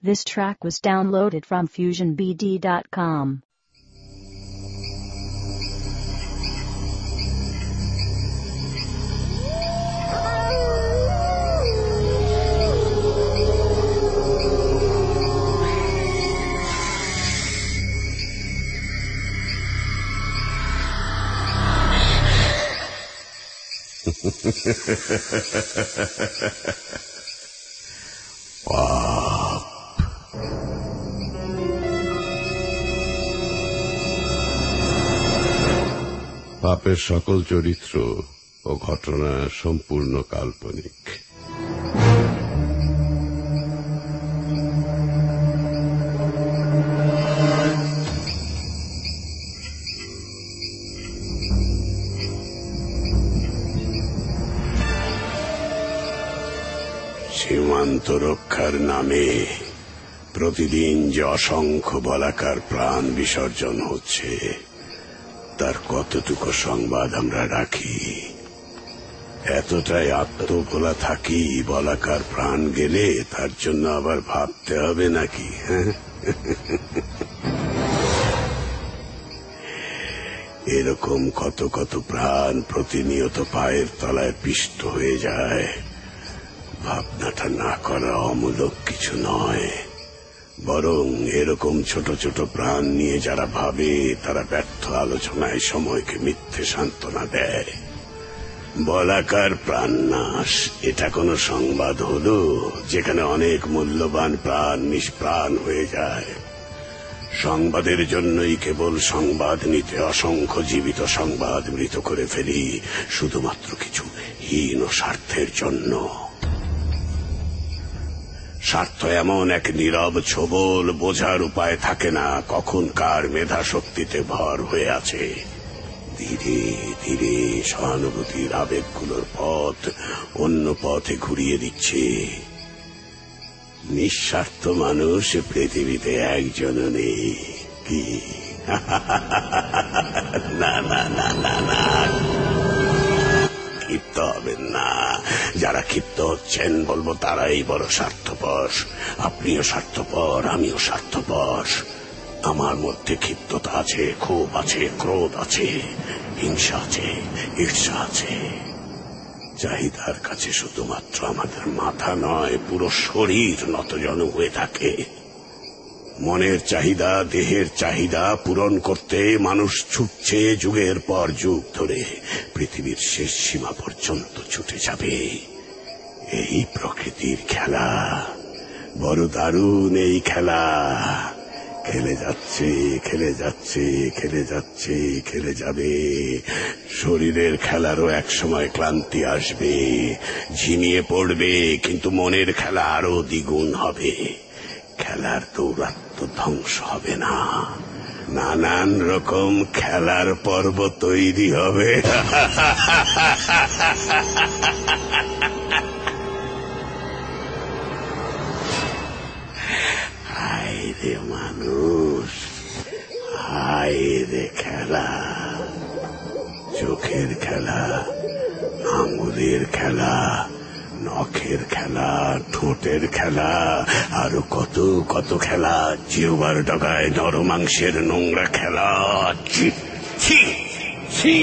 This track was downloaded from FusionBD.com. পাপের সকল চরিত্র ও ঘটনা সম্পূর্ণ কাল্পনিক। সীমান্ত রক্ষার নামে প্রতিদিন যে অসংখ্য বলাকার প্রাণ বিসর্জন হচ্ছে, তার কতটুকু সংবাদ আমরা রাখি? এতটাই আত্মভোলা থাকি বলাকার প্রাণ গেলে তার জন্য আবার ভাবতে হবে নাকি? এরকম কত কত প্রাণ প্রতিনিয়ত পায়ের তলায় পিষ্ট হয়ে যায়। ভাবনাটা না করা অমূলক কিছু নয়, বরং এরকম ছোট ছোট প্রাণ নিয়ে যারা ভাবে তারা ব্যর্থ আলোচনায় সময়কে মিথ্যে সান্ত্বনা দেয়। বলাকার প্রাণনাশ এটা কোনো সংবাদ হলো যেখানে অনেক মূল্যবান প্রাণ নিষ্প্রাণ হয়ে যায়? সংবাদের জন্যই কেবল সংবাদ নিতে অসংখ্য জীবিত সংবাদ মৃত করে ফেলি, শুধুমাত্র কিছু হীন স্বার্থের জন্য। স্বার্থ এমন এক নীরব ছোবল, বোঝার উপায় থাকে না কখন কার মেধা শক্তিতে ভর হয়ে আছে। ধীরে ধীরে সহানুভূতির আবেগগুলোর পথ অন্য পথে ঘুরিয়ে দিচ্ছে। নিঃস্বার্থ মানুষ পৃথিবীতে একজনও নেই। কি? না না না না না, ক্ষিপ্ত হবেন না। যারা ক্ষিপ্ত হচ্ছেন বলবো তারাই বড় স্বার্থপর। আপনিও স্বার্থপর, আমিও স্বার্থপর। আমার মধ্যে ক্ষিপ্ততা আছে, ক্ষোভ আছে, ক্রোধ আছে, হিংসা আছে, ঈর্ষা আছে। চাহিদার কাছে শুধুমাত্র আমাদের মাথা নয়, পুরো শরীর নতজন হয়ে থাকে। মনের চাহিদা, দেহের চাহিদা পূরণ করতে মানুষ ছুটছে যুগের পর যুগ ধরে, পৃথিবীর শেষ সীমা পর্যন্ত ছুটে যাবে। এই প্রকৃতির খেলা, বড় দারুণ এই খেলা। খেলে যাচ্ছে, খেলে যাচ্ছে, খেলে যাচ্ছে, খেলে যাবে। শরীরের খেলারও এক সময় ক্লান্তি আসবে, ঝিমিয়ে পড়বে, কিন্তু মনের খেলা আরো দ্বিগুণ হবে। খেলার দৌরাত্ম ধ্বংস হবে না, নানান রকম খেলার পর্ব তৈরি হবে। হায় রে মানুষ, হায় রে খেলা। চোখের খেলা, আঙুলের খেলা, নখের খেলা, ঠোঁটের খেলা, আরো কত কত খেলা। জিহ্বার ডগায় নরমাংসের নোংরা খেলা। ছি ছি ছি।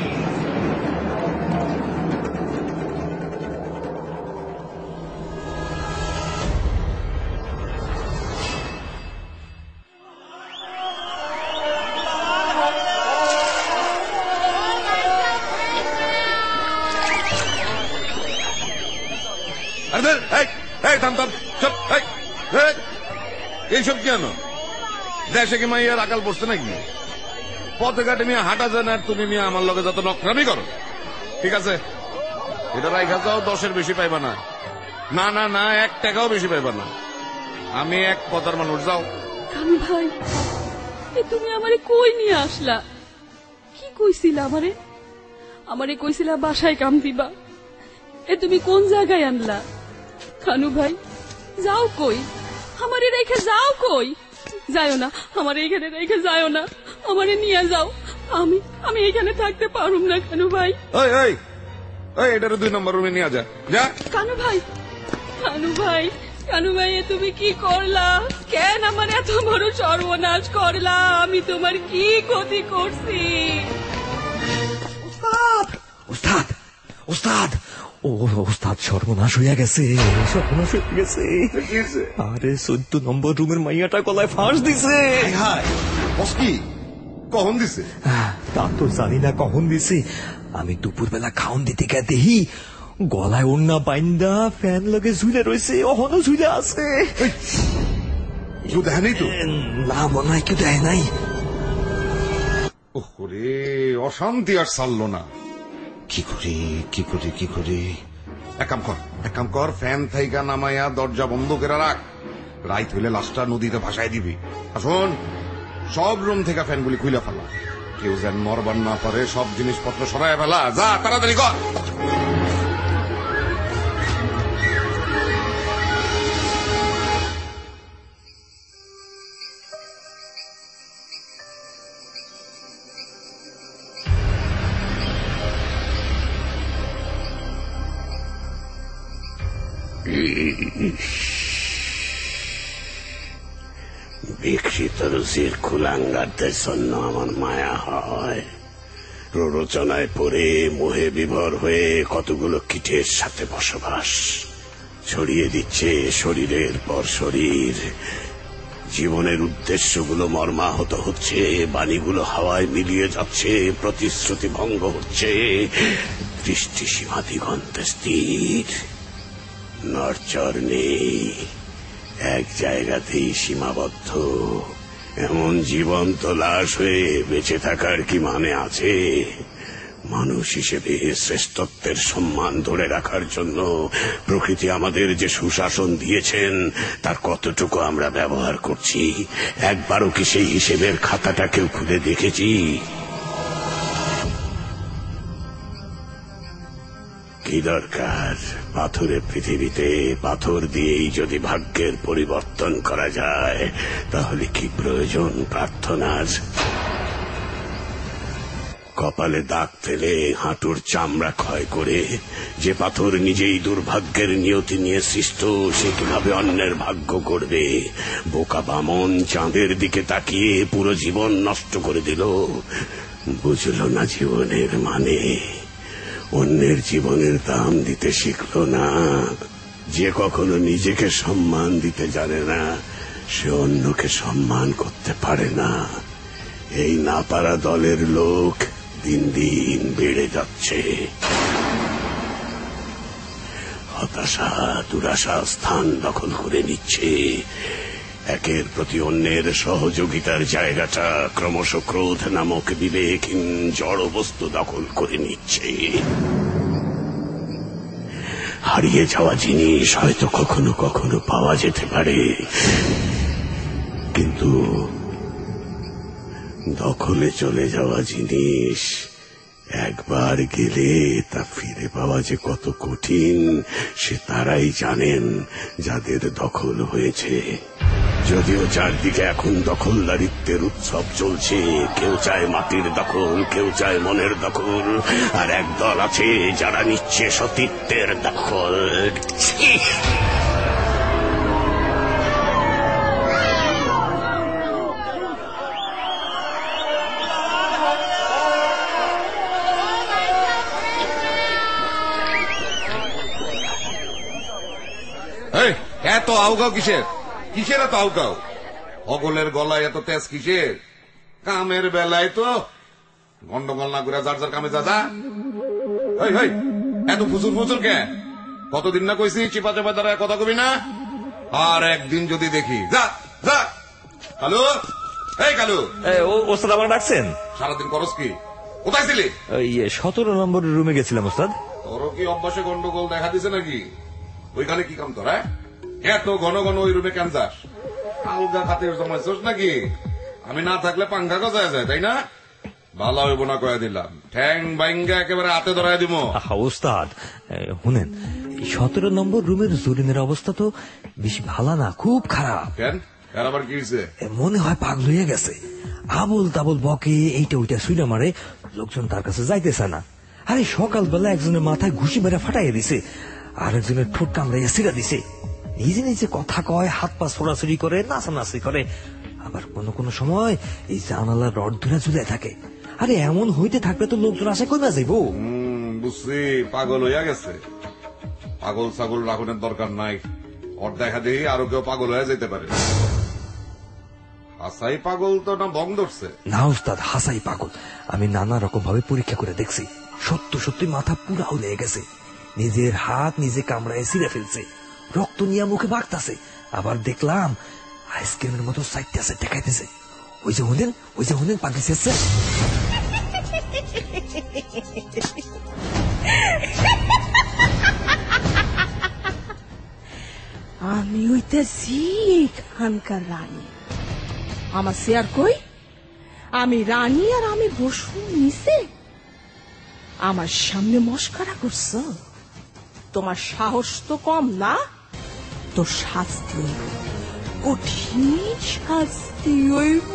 এইসব কেন? দেশে কি মাইয়ার আকাল পড়ছে নাকি? পথে ঘাটে মিয়া হাঁটা যায় না, তুমি মিয়া আমার লগে যত নকরামি করো। ঠিক আছে, এটা রাইখা যাও, 10-এর বেশি পাইবা না। না না না, 1 টাকাও বেশি পাইবা না। আমি এক পদার মানুষ। যাও। কামি ভাই, তুমি আমারে কই নিয়ে আসলা? কি কইছিলা আমারে? আমারে কইছিলা বাসায় কাম দিবা, তুমি কোন জায়গায় আনলা? কানু ভাই, যাও কই? আমারে রেখে যাও কই? যাও না, আমারে এখানে রেখে যাও না, আমারে নিয়ে যাও। আমি এখানে থাকতে পারুম না কানু ভাই। এটার 2 নম্বর রুমে নিয়ে যা। যা কানু ভাই, কানু ভাই, কানু ভাইয়া তুমি কি করলা? কেন আমার এত বড় সর্বনাশ করলা? আমি তোমার কি ক্ষতি করছি? উস্তাদ উস্তাদ ও উস্তাদ, সর্বনাশ হইয়া গেছে, সর্বনাশ হয়ে গেছে। আরে 14 নম্বর রুমের মাইয়াটা গলায় ফাঁস দিছে। কি কখন দিছে? তা তো জানি না কখন দিছে। আমি দুপুরবেলা খাওন দিতে গিয়ে দেখি গলায় ওড়না বাইন্দা ফ্যান লগে ঝুলে রয়েছে, অহনো ঝুলে আছে। কেউ দেখে নাই তো? না, মনে হয় কেউ দেখে নাই। ওরে অশান্তি আর ছাড়লো না। কি করি? এক কাম কর, ফ্যান থাইকা নামাইয়া দরজা বন্ধ করে রাখ। রাইত হইলে লাশটা নদীতে ভাসাই দিবি। আসুন, সব রুম থেকে ফ্যানগুলি খুলে ফেলা, কেউ যেন মরবার না পারে। সব জিনিসপত্র সরাই ফেলা, যা তাড়াতাড়ি কর। বিকৃত রুচির কুলাঙ্গারদের জন্য আমার মায়া হয়। প্ররোচনায় পড়ে মোহে বিভোর হয়ে কতগুলো কীটের সাথে বসবাস ছড়িয়ে দিচ্ছে শরীরের পর শরীর। জীবনের উদ্দেশ্যগুলো মর্মাহত হচ্ছে, বাণীগুলো হাওয়ায় মিলিয়ে যাচ্ছে, প্রতিশ্রুতি ভঙ্গ হচ্ছে, দৃষ্টিসীমা দিগন্তে স্থির, নড়চড় নেই, এক জায়গাতেই সীমাবদ্ধ। এমন জীবন্ত লাশ হয়ে বেঁচে থাকার কি মানে আছে? মানুষ হিসেবে শ্রেষ্ঠত্বের সম্মান ধরে রাখার জন্য প্রকৃতি আমাদের যে সুশাসন দিয়েছেন তার কতটুকু আমরা ব্যবহার করছি? একবারও কি সেই হিসেবের খাতাটা কেউ খুলে দেখেছি? কি দরকার? পাথরের পৃথিবীতে পাথর দিয়েই যদি ভাগ্যের পরিবর্তন করা যায়, তাহলে কি প্রয়োজন প্রার্থনার? কপালে দাগ ফেলে হাঁটুর চামড়া ক্ষয় করে যে পাথর নিজেই দুর্ভাগ্যের নিয়তি নিয়ে সৃষ্ট, সে কিভাবে অন্যের ভাগ্য করবে? বোকা বামন চাঁদের দিকে তাকিয়ে পুরো জীবন নষ্ট করে দিল, বুঝল না জীবনের মানে। অন্যের জীবনের দাম দিতে শিখল না। যে কখনো নিজেকে সম্মান দিতে জানে না, সে অন্যকে সম্মান করতে পারে না। এই না পারা দলের লোক দিন দিন বেড়ে যাচ্ছে। হতাশা দুরাশা স্থান দখল করে নিচ্ছে। একের প্রতি অন্যের সহযোগিতার জায়গাটা ক্রমশ ক্রোধ নামক বিবেকহীন জড় বস্তু দখল করে নিচ্ছে। হারিয়ে যাওয়া জিনিস হয়তো কখনো কখনো পাওয়া যেতে পারে, কিন্তু দখলে চলে যাওয়া জিনিস একবার গেলে তা ফিরে পাওয়া যে কত কঠিন, সে তারাই জানেন যাদের দখল হয়েছে। যদিও চারদিকে এখন দখলদারিত্বের উৎসব চলছে, কেউ চায় মাটির দখল, কেউ চায় মনের দখল, আর একদল আছে যারা নিচ্ছে সতীত্বের দখল। এত আউগাও কিসের? কিসের এত আউগাও? অগলের গলায় এত তেজ কিসের? কামের বেলায় তো গন্ডগোল না করে যার যার কামে যা। এত ফুচুর ফুচুর কে? কতদিন না কইছি চিপা চাপা দ্বারা কথা কবি না। আর একদিন যদি দেখি যা যা। কালু, এই কালু, ওস্তাদ আমার ডাকছেন? সারাদিন করস কি? কোথায় ছিলি? 17 নম্বর রুমে গেছিলাম ওস্তাদ। তোর কি অভ্যাসে গন্ডগোল দেখা দিছে নাকি? ওইখানে কি কাম তোর? এত ঘন ঘন ওই রুমে কেন যাস? আলগা খাতের জমাইছস নাকি? আমি না থাকলে পাঙ্খা গজায় যায়, তাই না? ভালো হইব না কয়ে দিলাম, ঠ্যাং বাইঙ্গা একেবারে হাতে ধরাই দিব। ওস্তাদ শুনেন, 17 নম্বর রুমের জরিনের অবস্থা তো বেশি ভালো না, খুব খারাপ। কেন? এর আবার কি হয়েছে? মনে হয় পাগল হয়ে গেছে, আবল তাবল বকে, এইটা ওইটা শুনে মারে, লোকজন তার কাছে যাইতেছে না। আরে সকালবেলা একজনের মাথায় ঘুষি মেরে ফাটাইয়া দিছে, আর একজনের ঠোঁট কামড়াইয়া ছিঁড়া দিছে। নিজে নিজে কথা কয়, হাত পা ছোড়াছুড়ি করে, নাচানাচি করে, আবার কোন কোন সময় এই জানালার রড ধরে ঝুলে থাকে। আরে এমন হইতে থাকলে তো লোকজন আশা কইবা যাইব। বুঝছি, পাগল হইয়া গেছে। পাগল ছাগল রাখনের দরকার নাই, ওর দেখা দেখি আরো কেউ পাগল হয়ে যেতে পারে। হাসাই পাগল তো না বং ধরছে? না উস্তাদ, হাসাই পাগল। আমি নানা রকম ভাবে পরীক্ষা করে দেখছি, সত্য সত্যি মাথা পুরা লেগে গেছে। নিজের হাত নিজে কামড়ায় ছিঁড়ে ফেলছে, রক্ত নিয়ে মুখে মাখতাছে। আবার দেখলাম আইসক্রিমের মতো সাইডটাছে দেখাইতেছে। ওই যে হলেন পাখি শেষছে। আমি হইতেছি এখানকার রানী। আমার শেয়ার কই? আমি রানী আর আমি বসু নিচে। আমার সামনে মস্কারা করছ? তোমার সাহস তো কম না? তোর শাস্তি হইব, কঠিন শাস্তি হইব।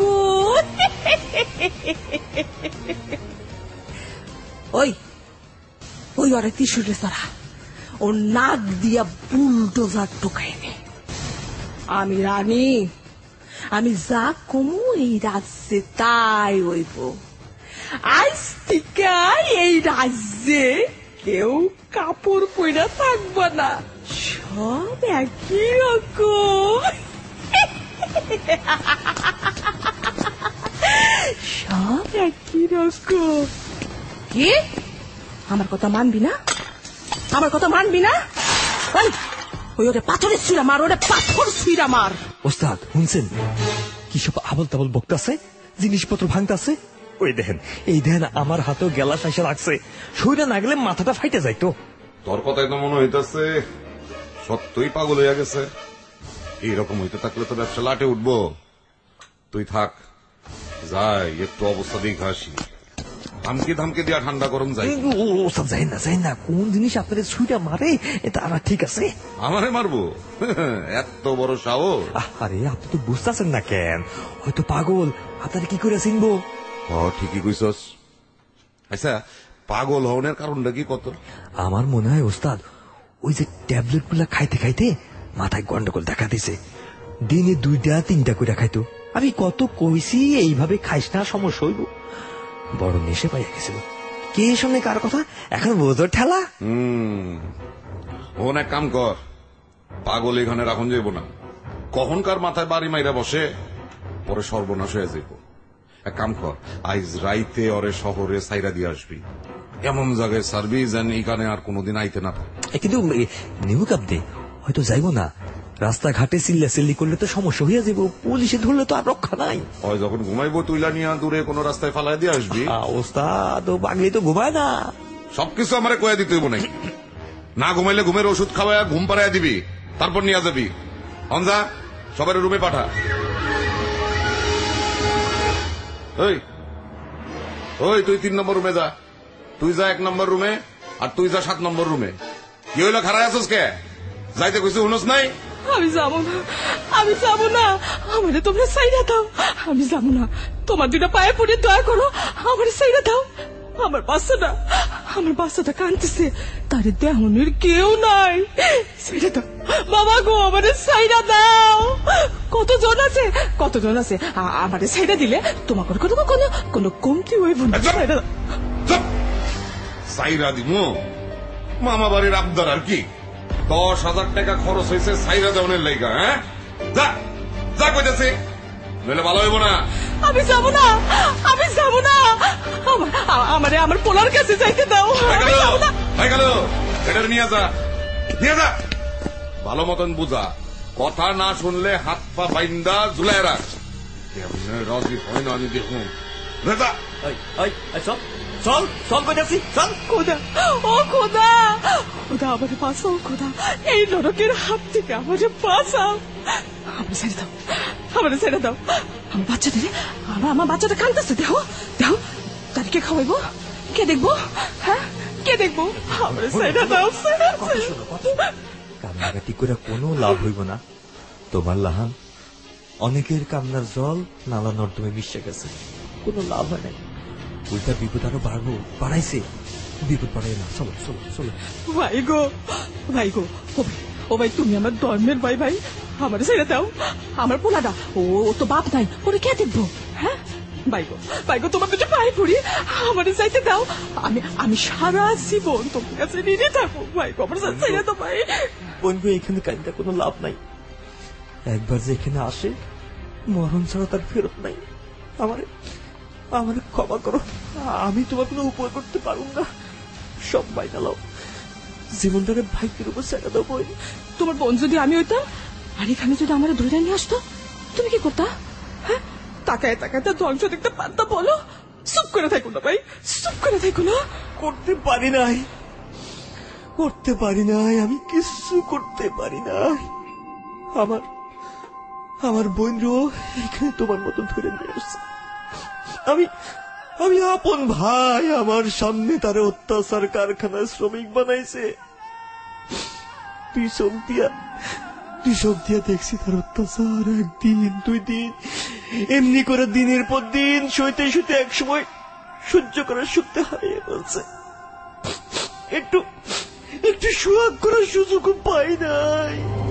ওই ওই ওরে ত্রিশুলে চড়া, ওর নাক দিয়া বুলডোজার ঢুকাই নে। আমি রানী, আমি যা কমু এই রাজ্যে তাই হইব। আজ থেকে এই রাজ্যে কেউ কাপড় পইরা থাকবো না, সব একই রকম, সব একই রকম। কি আমার কথা মানবি না? আমার কথা মানবি না? ওই ওরে পাথরের ছুঁড়া মার, ওরে পাথর ছুঁড়া মার। ওস্তাদ শুনছেন কি সব আবল তাবল বকতাছে, জিনিসপত্র ভাঙতাছে? ওই দেখেন, এই দেখেন আমার হাতেও গেলা সাইসা লাগছে, শরীরে না গেলে মাথাটা ফাইটে যাইতো। তোর কথাই তো মনে হইতেছে সত্যই পাগল হইয়া গেছে। এইরকম হইতে থাকলে তো ব্যবসা লাটে উঠবো। তুই থাক, যাই একটু অবস্থা দেখে আসি। ধামকে দিয়া ঠান্ডা গরম যাই। ওস্তাদ যাই না, কোন জিনিস আপনার ছুঁটা মারে এটা আমার ঠিক আছে। আমারে মারবো? এত বড় সাহস? আরে আপনি তো বুঝতেছেন না কেন, হয়তো পাগল, আপনার কি করে চিনবো? ঠিকই কইছস। আচ্ছা, পাগল হওয়ার কারণটা কি কত? আমার মনে হয় ওস্তাদ ওই যে ট্যাবলেট গুলা খাইতে খাইতে মাথায় গন্ডগোল দেখা দিছে। দিনে 2-3টা করে খাইতো। আমি কত কইছি এইভাবে খাইস না, সমস্যা হইব। বড় নেশে পাইয়া গেছিল। কে শুনে কার কথা এখন বোঝোর ঠেলা। ওন এক কাম কর, পাগল এখানে রাখুন যাইব না। কখনকার মাথায় বাড়ি মাইরা বসে, পরে সর্বনাশ হয়ে যাইব। এক কাম কর, আইজ রাইতে ওরে শহরে সাইরা দিয়ে আসবি, এমন জায়গায় সার্বি যেন এখানে আর কোনোদিন আইতে না থাকে। কিন্তু নিমু কাপদে হয়তো যাইব না, রাস্তাঘাটে চিল্লাচিল্লি করলে তো সমস্যা হইয়া যাবো, পুলিশে ধরলে তো আর রক্ষা নাই। হয় যখন ঘুমাইবো তুইলা নিয়ে দূরে কোনো রাস্তায় ফালাই দিয়ে আসবি। ওস্তাদ ও পাগলি তো ঘুমায় না। সবকিছু আমারে কয়ে দিতে হইব নাকি? না ঘুমাইলে ঘুমের ওষুধ খাওয়াইয়া ঘুম পাড়াইয়া দিবি, তারপর নিয়ে যাবি। হনজা সবার রুমে পাঠা। ওই তুই 3 নম্বর রুমে যা, তুই যা 1 নম্বর রুমে, আর তুই যা 7 নম্বর রুমে। কি হইলো, খারাপ আছিস কে? যাইতে কইছি শুনস নাই? আমি যাবো না, আমি যাবো না, আমারে তোমরা সাইডা দাও। আমি যাবো না, তোমার 2টা পায়ে পড়ে দয়া করো, আমারে সাইডা দাও। আমার বাচ্চাটা কাঁদতেছে, তারে দেহনের কেউ নাই, সাইডা দাও বাবা গো, আমারে সাইডা দাও। কতজন আছে আমারে সাইডা দিলে তোমার কোনো কমতি হইব না। সাইরা দিমু? মামা বাড়ির আবদার আর কি? 10,000 টাকা খরচ হয়েছে সাইরা দেওয়ানের লাইগা। হ্যাঁ, যা কইতেছি, নইলে ভালো হইব না। আমি যাবো না, আমারে আমার পোলার কাছে যাইতে দাও। হয়ে গেল, এটা নিয়ে যা। ভালো মতন বুঝা, কথা না শুনলে হাত পা বাইন্দা ঝুলাই রাখ। কেমনে রাজি হয় না আমি দেখুন। চল কইতাছি, চল। খোদা, ও খোদা, আমারে বাঁচাও খোদা, এই নরকের হাত থেকে আমারে বাঁচাও। আমারে ছেড়ে দাও। আমার বাচ্চাটা কাঁদতেছে, দেখো তার কে খাওয়াইবো, কে দেখবো? হ্যাঁ, কে দেখবো? আমারে ছেড়ে দাও। কান্নাকাটি করে কোনো লাভ হইব না। তোমার লাহান অনেকের কান্নার জল নালা নর্দমে মিশে গেছে, কোনো লাভ হয় নাই। উল্টা বিপদ আরো বাড়াইছে। বিপদ বাড়াই না, চলো। ভাই গো, ও ভাই তুমি আমার ধর্মের ভাই ভাই আমার ছেড়ে দাও আমার পোলাটা ও তো বাপ নাই ওরে কে দেখবো হ্যাঁ বাইগো তোমার কাছে পায়ে পড়ি আমারে চাইতে দাও আমি সারা জীবন তোমার কাছে নিয়ে থাকবো বাইগো আমার ছেড়ে দাও ভাই বন্ধু এখানে কাইন্দা কোনো লাভ নাই একবার যে এখানে আসে মরণ ছাড়া তার ফেরত নাই আমার ক্ষমা করো আমি তোমার কোনো উপকার করতে পারুম না সব বাইনা লাও জীবনটারে ভাইকের উপর ছেড়ে দাও বই তোমার বোন যদি আমি হইতাম আর এখানে যদি আমার ধরে নিয়ে আসতো তুমি কি করতা হ্যাঁ তাকায় তাকায় তার ধ্বংস দেখতে পারতা বলো চুপ করে থাকো না ভাই চুপ করে থাকো না করতে পারি নাই আমি কিছু করতে পারি নাই আমার বোনও এখানে তোমার মতো ধরে নিয়ে আসছে আমি আপন ভাই আমার সামনে তার অত্যাচার কারখানায় শ্রমিক বানাইছে তুই চোখ দিয়া দেখছি তার অত্যাচার একদিন 2 দিন এমনি করে দিনের পর দিন সইতে এক সময় সহ্য করার শক্তি হারিয়ে ফেলছে একটু সুয়াগ করার সুযোগ পাই নাই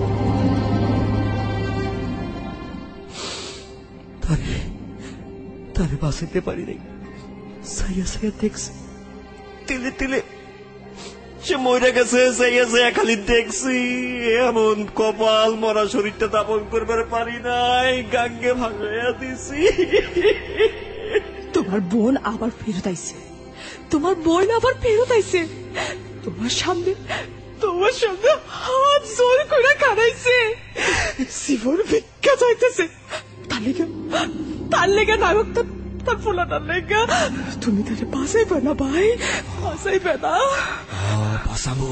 তারে বাঁচাইতে পারি নাই সাইয়া দেখছি তেলে সে মরে গেছে সাইয়া খালি দেখছি এমন কপাল মরা শরীরটা দাপন করবার পারি নাই গাঙ্গে ভাঙাইয়া দিছি তোমার বোন আবার ফেরত আইছে তোমার সামনে হাত জোর করে কারাইছে জীবন ভিক্ষা চাইতেছে তার লেগে নায়ক তার ফোলাটার লেগে তুমি তাহলে বাঁচাইবে না ভাই বাঁচাইবে না বাঁচাবো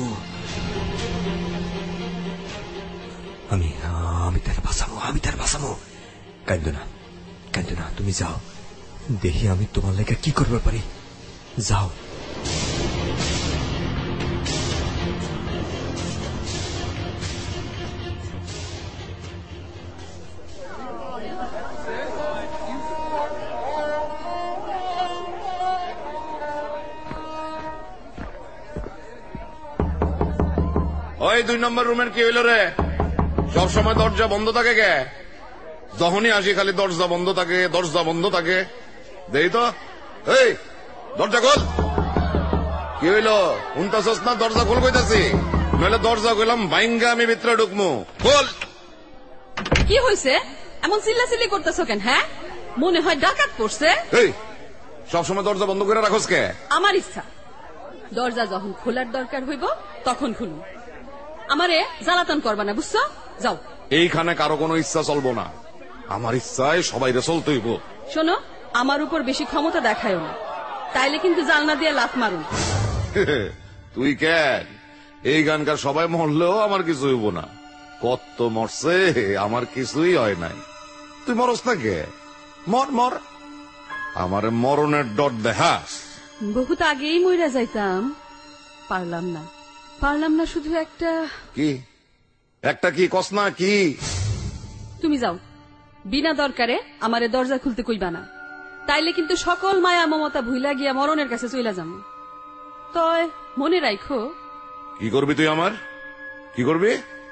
আমি তার বাঁচাবো কান্দো না তুমি যাও দেখি আমি তোমার লেগে কি করতে পারি যাও ওই 2 নম্বর রুমের কি হইল রে সবসময় দরজা বন্ধ থাকে কে যখনই আসি খালি দরজা বন্ধ থাকে দেই তো এই দরজা খোল কি হইল উনতাছস না দরজা খোল কইতাছি নইলে দরজা কইলাম ভাইঙ্গা আমি ভিতরে ঢুকমু খোল কি হইছে এমন চিল্লাচিল্লি করতেছ কেন হ্যাঁ মনে হয় ডাকাত পড়ছে এই সবসময় দরজা বন্ধ করে রাখোস কে আমার ইচ্ছা দরজা যখন খোলার দরকার হইব তখন খুলুন আমারে জ্বালাতন করবা না বুঝছো যাও এইখানে কারো কোনো ইচ্ছা চলবো না আমার ইচ্ছায় সবাইরে চলতে হইব শোনো আমার উপর বেশি ক্ষমতা দেখায়ও না তাইলে কিন্তু জানলা দিয়ে লাফ মারুন তুই কেন এই গানকার সবাই মরলেও আমার কিছু হইব না কত মরছে আমার কিছুই হয় নাই তুই মরস না কে মর আমার মরণের ডর দেখাস বহুত আগেই মইরা যাইতাম পারলাম না শুধু একটা কি কস না কি তুমি যাও বিনা দরকারে আমারে দরজা খুলতে কইবা না তাইলে কিন্তু সকল মায়া মমতা ভুইলা গিয়া মরণের কাছে চইলা যাম তয় মনে রাখো কি করবি তুই আমার কি করবি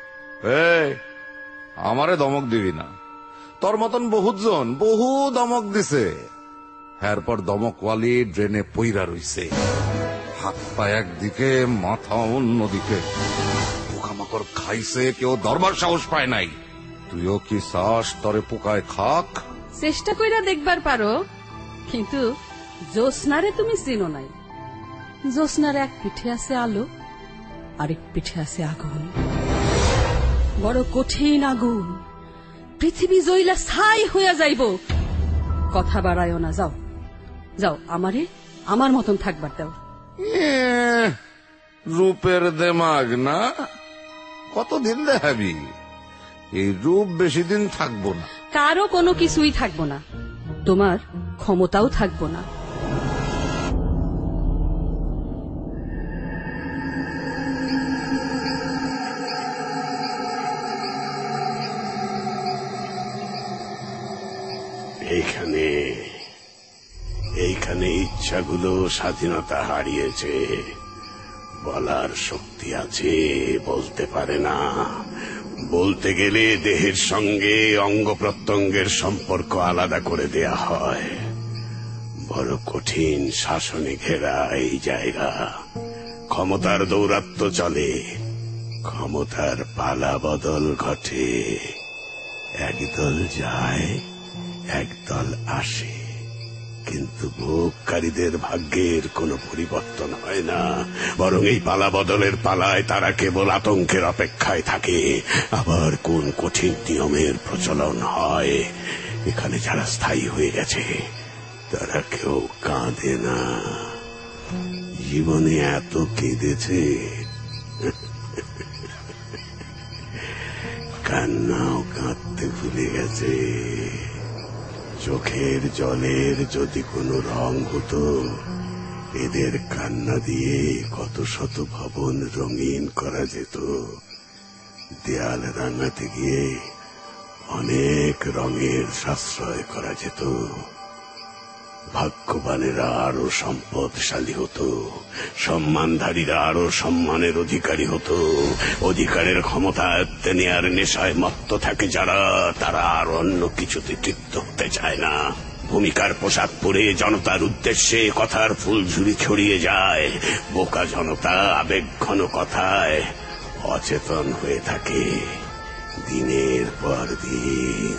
আমারে দমক দিবি না তোর মতন বহু দমক দিছে এরপর দমকওয়ালি ড্রেনে পইরা রইছে হাত পা একদিকে মাথা অন্যদিকে পোকামাকড় খাইছে কেউ দরবার সাহস পায় নাই তুইও কি চাস তরে পোকায় খাক চেষ্টা কইরা দেখবার পারো কিন্তু জ্যোৎস্নারে তুমি চিনো নাই জ্যোৎস্নার এক পিঠে আছে আলো আরেক পিঠে আছে আগুন বড় কঠিন আগুন পৃথিবী জইলা ছাই হইয়া যাইব কথা বাড়ায়ও না যাও আমারে আমার মতন থাকবার দাও রূপের দেমাগ না কতদিন দেখাবি এই রূপ বেশি দিন থাকবো না কারো কোনো কিছুই থাকবো না তোমার ক্ষমতাও থাকবো না এইখানে ইচ্ছাগুলো স্বাধীনতা হারিয়েছে বলার শক্তি আছে বলতে পারে না বলতে গেলে দেহের সঙ্গে অঙ্গ প্রত্যঙ্গের সম্পর্ক আলাদা করে দেয়া হয়। বড় কঠিন শাসনে ঘেরা এই জায়গা। ক্ষমতার দৌরাত্ম্য চলে, ক্ষমতার পালা বদল ঘটে। একদল যায়, একদল আসে, কিন্তু ভোগকারীদের ভাগ্যের কোনো পরিবর্তন হয় না। বরং এই পালা বদলের পালায় তারা কেবল আতঙ্কের অপেক্ষায় থাকে আবার কোন কঠিন নিয়মের প্রচলন হয়। এখানে যারা স্থায়ী হয়ে গেছে তারা কেউ কাঁদে না। জীবনে এত কেঁদেছে, কান্নাও কাঁদতে ভুলে গেছে। চোখের জলের যদি কোনো রং হতো, এদের কান্না দিয়ে কত শত ভবন রঙিন করা যেত। দেয়াল রাঙাতে গিয়ে অনেক রঙের সাশ্রয় করা যেত। ভাগ্যবানেরা আরো সম্পদশালী হতো, সম্মানধারীরা আরো সম্মানের অধিকারী হতো। অধিকারের ক্ষমতা আয়ত্তে নেয়ার নেশায় মত্ত থাকে যারা, তারা আর অন্য কিছুতে তৃপ্ত হতে চায় না। ভূমিকার পোশাক পরে জনতার উদ্দেশ্যে কথার ফুলঝুরি ছড়িয়ে যায়। বোকা জনতা আবেগঘন কথায় অচেতন হয়ে থাকে দিনের পর দিন।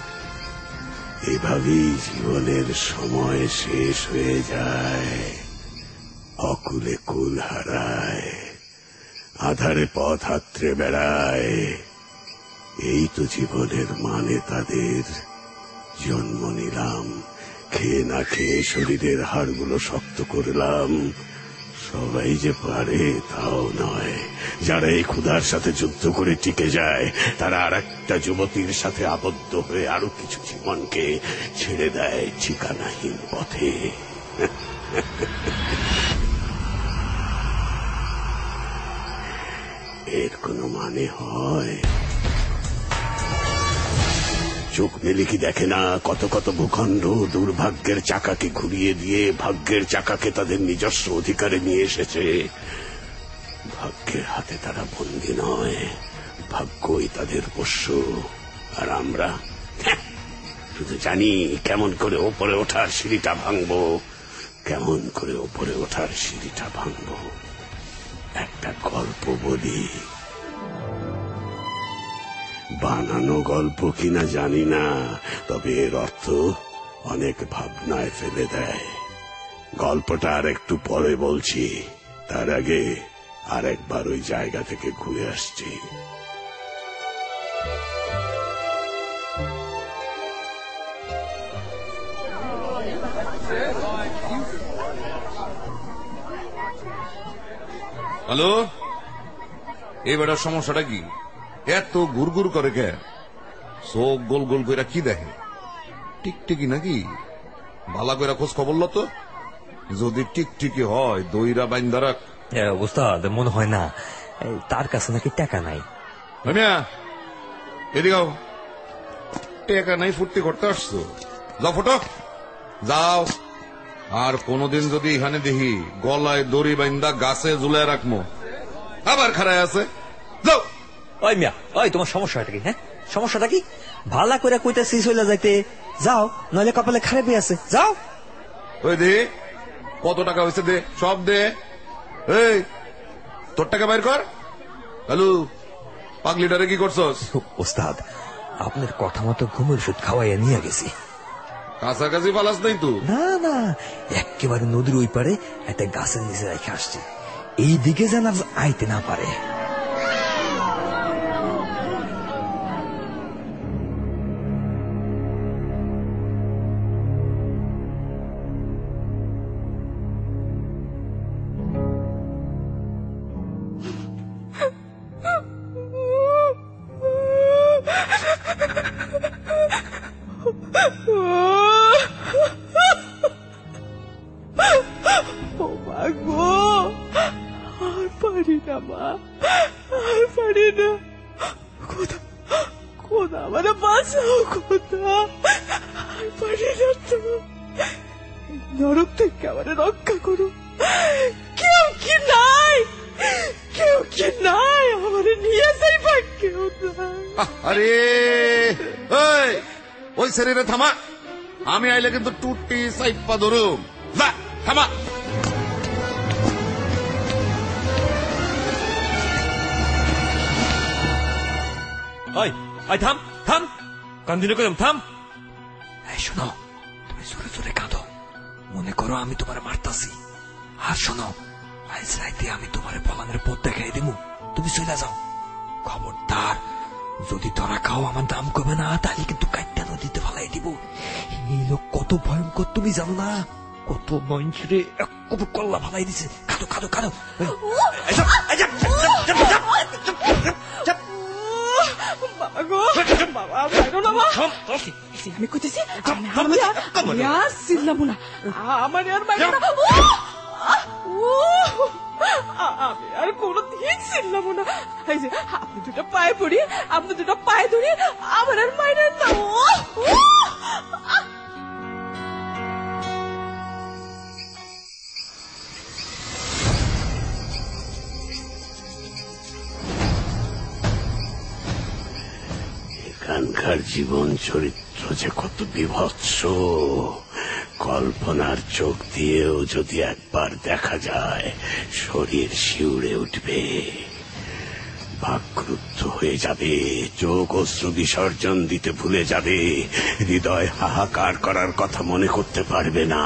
এভাবেই জীবনের সময় শেষ হয়ে যায়, অকুলে কুল হারায়, আধারে পথ হাতড়ে বেড়ায়। এই তো জীবনের মানে তাদের। জন্ম নিলাম, খেয়ে না খেয়ে শরীরের হাড়গুলো শক্ত করলাম। সবাই যে পারে তাও নয়। যারা এই ক্ষুধার সাথে যুদ্ধ করে টিকে যায়, তারা আর একটা যুবতীর সাথে আবদ্ধ হয়ে আরো কিছু জীবনকে ছেড়ে দেয় ঠিকানাহীন পথে। এর কোনো মানে হয়? চোখ মেলে কি দেখে না কত কত ভূখণ্ড দুর্ভাগ্যের চাকাকে ঘুরিয়ে দিয়ে ভাগ্যের চাকাকে তাদের নিজস্ব অধিকারে নিয়ে এসেছে। ভাগ্যের হাতে তারা বন্দী নয়, ভাগ্যই তাদের পোষ্য। আর আমরা শুধু জানি কেমন করে ওপরে ওঠার সিঁড়িটা ভাঙবো, কেমন করে ওপরে ওঠার সিঁড়িটা ভাঙবো। একটা গল্প বলি, বানানো গল্প কিনা জানি না, তবে এর অর্থ অনেক ভাবনায় ফেলে দেয়। গল্পটা আর একটু পরে বলছি, তার আগে আর একবার ওই জায়গা থেকে ঘুরে আসছি। হ্যালো, এবারের সমস্যাটা কি? এত গুড়গুড় করে কে? চোখ গোল গোল করে কি দেখে? টিকটিকি নাকি? ভালো করে খোঁজ খবর লো তো। যদি টিকটিকি হয় দইরা বাইন্দা রাখ। ওস্তাদ, মনে হয় না তার কাছে নাকি টাকা নাই। এদিকে টাকা নাই ফুর্তি করতে আসছো? যাও ফটো, যাও। আর কোনদিন যদি এখানে দেখি গলায় দড়ি বাইন্দা গাছে ঝুলায় রাখবো, আবার খাড়ায় আছে, যাও। ওই মিয়া, ওই তোমার সমস্যাটা কি? হ্যাঁ, সমস্যাটা কি? ভালা করে কইতেছি চলে যাইতে, যাও, নইলে কপালে খারাপ আছে, যাও। ওই দে কত টাকা হয়েছে, দে সব দে। এই তোর টাকা বাইর কর। হ্যালো, পাগলিটারে কি করছস? ওস্তাদ, আপনার কথা মতো ঘুমের ওষুধ খাওয়াইয়া নিয়ে গেছি। কাছাকাছি পালাস নাই তো? না না, একেবারে নদীর ওই পারে একটা গাছের নিচে রেখে আসছি, এই দিকে যেন আর আইতে না পারে। ও মা গো, আর পারি না মা, আর পারি না। খোদা, খোদা আমার বাঁচাও, খোদা, আর পারি না তো। নরক থেকে আমার রক্ষা করো। কেউ কি নাই, কেউ কি নাই আমার নিয়ে যাইবা, কেউ নাই। আরে ওই শরীরে থামা, আমি আইলে কিন্তু টুটি সাইপা ধরুম। থামা। থাম থাম, কান্দিনে কইলাম থাম। শোনো, তুমি জোরে জোরে কাঁদো, মনে করো আমি তোমার মারতাছি। আর শোনো, আজ রাইতে আমি তোমার পলানের পথ দেখাই দিব, তুমি চলে যাও। খবরদার, যদি ধরা খাও আমার দাম কমে না, তাহলে কিন্তু কাইটা নদীতে ফালাই দিব। এই লোক কত ভয়ঙ্কর তুমি জানো না, কত মঞ্চরে এক কল্লা ফালাই দিছে। কাঁদো কাঁদো কাঁদো। আমি কইতেছি চিনলাম না, আমার আর আমি আর কোনদিন চিনলাম না। এই যে আপনি দুটা পায়ে পড়ি, আপনি দুটা পায়ে ধরি, আমার আর মায়ের না। এখানকার জীবন চরিত্র যে কত বিভৎস, কল্পনার চোখ দিয়েও যদি একবার দেখা যায় শরীর শিউরে উঠবে, বাক্রুদ্ধ হয়ে যাবে, চোখ অশ্রু বিসর্জন দিতে ভুলে যাবে, হৃদয় হাহাকার করার কথা মনে করতে পারবে না।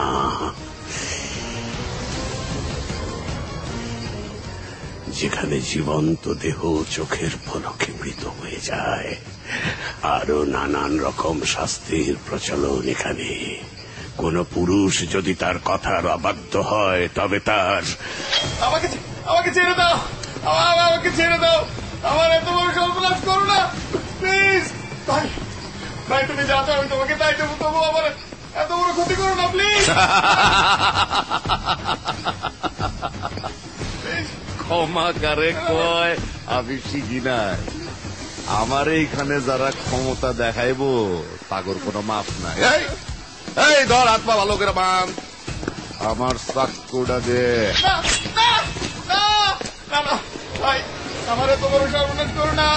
যেখানে জীবন্ত দেহ চোখের পলকে মৃত হয়ে যায়, আরো নানান রকম শাস্তির প্রচলন এখানে। কোন পুরুষ যদি তার কথার অবাধ্য হয়, তবে তার আমাকে ছেড়ে দাও, আমাকে ছেড়ে দাও, আমার এত বড় সর্বনাশ করো না প্লিজ। ভাই তুমি যা চাও আমি তোমাকে তাই দেবো, তবু আমার এত বড় ক্ষতি করো না প্লিজ। ক্ষমা কারে কয় আমি শিখি নাই। আমার এইখানে যারা ক্ষমতা দেখাইবো তাগর কোনো মাপ নাই। এই ধর হাত পা ভালো করে বাঁধ, আমার চাকুটা দে। আমার এত বড় সর্বনাশ করো না।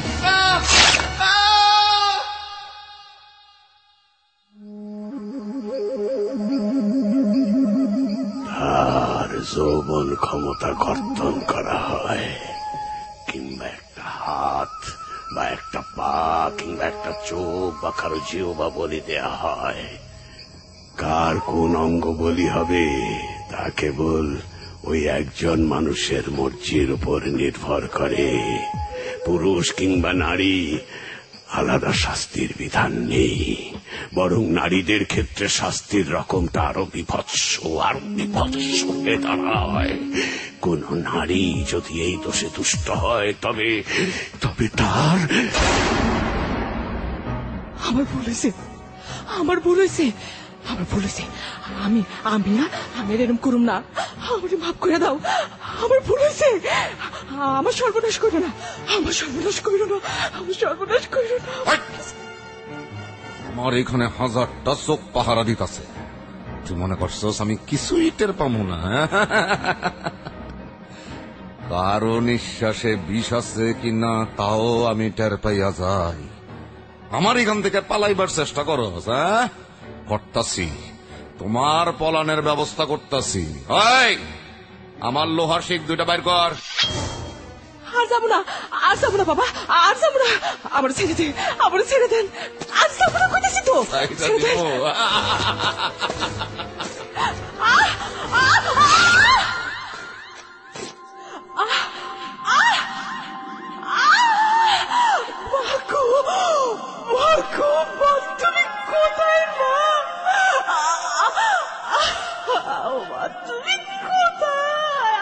তার যৌবন ক্ষমতা কর্তন করা হয়, কিংবা একটা হাত বা একটা পা কিংবা একটা চোখ বা কারো জিহ্বা বলি দেয়া হয়। কার কোন অঙ্গ বলি হবে তা কেবল ওই একজন মানুষের মর্জির উপর নির্ভর করে। পুরুষ কিংবা নারী আলাদা শাস্তির বিধান নেই, বরং নারীদের ক্ষেত্রে শাস্তির রকমটা আরো বিভৎস হয়ে দাঁড়ায়। কোন নারী যদি এই দোষে দুষ্ট হয়, তবে তার আমার ভুল হয়েছে, আমার ভুল হয়েছে, আমার ভুল হয়েছে। আমি আমি না, আমি এরকম করুম না, আমার মাফ করে দাও। আমার ভুল হয়েছে, আমার সর্বনাশ করো না, আমার সর্বনাশ করো না, আমার সর্বনাশ করো না। আমার এখানে হাজারটা চোখ পাহারা দিতেছে, তুই মনে করছস আমি কিছুই টের পাবো না? কারো নিঃশ্বাসে বিষ আছে কিনা তাও আমি টের পাইয়া যাই। আমার এখান থেকে পালাইবার চেষ্টা করো? করতাছি, তোমার পলানের ব্যবস্থা করতাছি। আমার লোহার শিক দুইটা বাইর কর। আর যাবো না, আর যাবো না বাবা, আর যাবো না, আমার ছেড়ে দেন, আমার ছেড়ে দেন, আর যাবো না কইতেছি তো। তুমি কোথায় মা? তুমি কোথায়?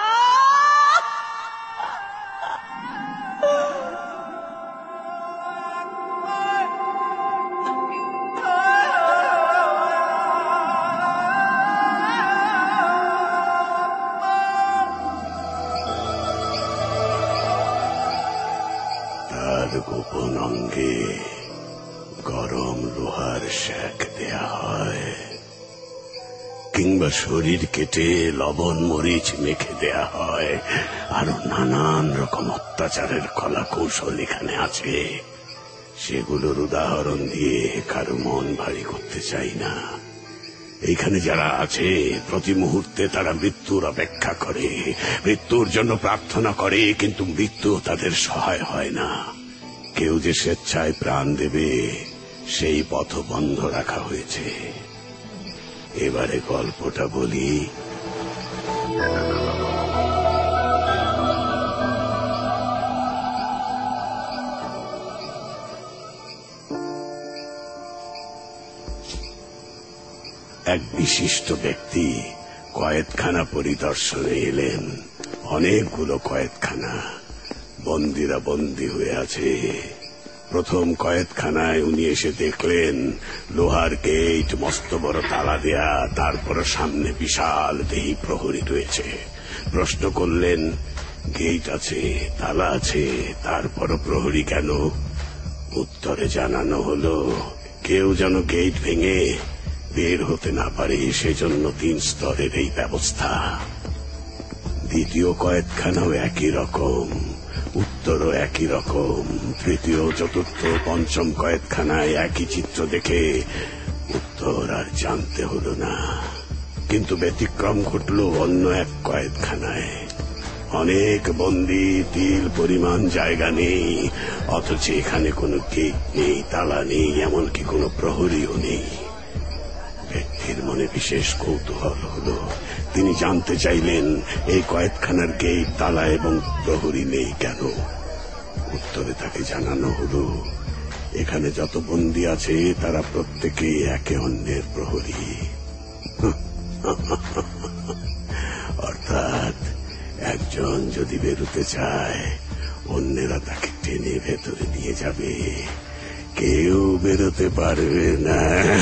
তার গোপন অঙ্গে গরম লোহার শেক দেয়া হয়, কিংবা শরীর কেটে লবণ মরিচ মেখে দেয়া হয়। আরো নানান রকম অত্যাচারের কলা কৌশল এখানে আছে। সেগুলোর উদাহরণ দিয়ে কারো মন ভারী করতে চাই না। এইখানে যারা আছে প্রতি মুহূর্তে তারা মৃত্যুর অপেক্ষা করে, মৃত্যুর জন্য প্রার্থনা করে, কিন্তু মৃত্যু তাদের সহায় হয় না। কেউ যে স্বেচ্ছায় প্রাণ দেবে সেই পথ বন্ধ রাখা হয়েছে। এবারে গল্পটা বলি। এক বিশিষ্ট ব্যক্তি কয়েদখানা পরিদর্শনে এলেন। অনেকগুলো কয়েদখানা, বন্দীরা বন্দী হয়ে আছে। প্রথম কয়েদখানায় উনি এসে দেখলেন লোহার গেট, মস্ত বড় তালা দেয়া, তারপর সামনে বিশাল দেহী প্রহরী রয়েছে। প্রশ্ন করলেন, গেট আছে, তালা আছে, তারপর প্রহরী কেন? উত্তরে জানানো হলো, কেউ যেন গেট ভেঙে বের হতে না পারে, সেজন্য 3 স্তরের এই ব্যবস্থা। দ্বিতীয় কয়েদখানাও একই রকম, উত্তরও একই রকম। তৃতীয়, চতুর্থ, পঞ্চম কয়েদখানায় একই চিত্র দেখে উত্তর আর জানতে হলো না। কিন্তু ব্যতিক্রম ঘটল অন্য এক কয়েদখানায়। অনেক বন্দী, তিল পরিমাণ জায়গা নেই, অথচ এখানে কোনো গেট নেই, তালা নেই, এমনকি কোনো প্রহরীও নেই। ব্যক্তির মনে বিশেষ কৌতূহল হলো। তিনি জানতে চাইলেন এই কয়েদখানার গেট, তালা এবং প্রহরী নেই কেন? উত্তরে তাকে জানানো হলো, এখানে যত বন্দী আছে তারা প্রত্যেকেই একে অন্যের প্রহরী। অর্থাৎ একজন যদি বেরোতে চায়, অন্যেরা তাকে টেনে ভেতরে নিয়ে যাবে, কেউ বেরোতে পারবে না।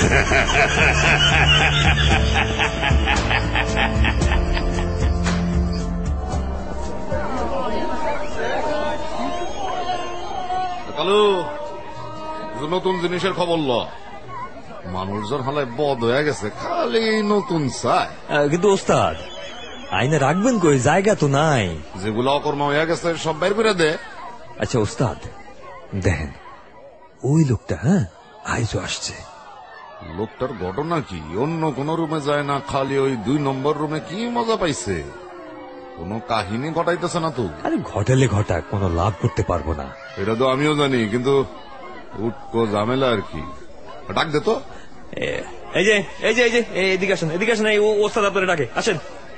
কালু, নতুন জিনিসের খবর ল। মানুষজন হলে বদ হয়ে গেছে, খালি নতুন চায়। কিন্তু ওস্তাদ, আইনে রাখবেন কই? জায়গা তো নাই। যেগুলো অকর্মা হয়ে গেছে সব বের করে দে। আচ্ছা ওস্তাদ, দেখেন ওই লোকটা, হ্যাঁ, আইজও আসছে। লোকটার ঘটনা কি? অন্য কোন রুমে যায় না, খালি ওই 2 নম্বর রুমে কি মজা পাইছে? কোন কাহিনী ঘটাইতেছে না তো? আরে ঘটালে ঘটাক, কোনো লাভ করতে পারবো না। এটা তো আমিও জানি, কিন্তু উটকো ঝামেলা আর কি। ডাক দে তো। এই যে এই যে এই যে এদিকে আসেন, এদিকে আসেন, এই ওস্তাদ আপনারা ডাকে, আসেন।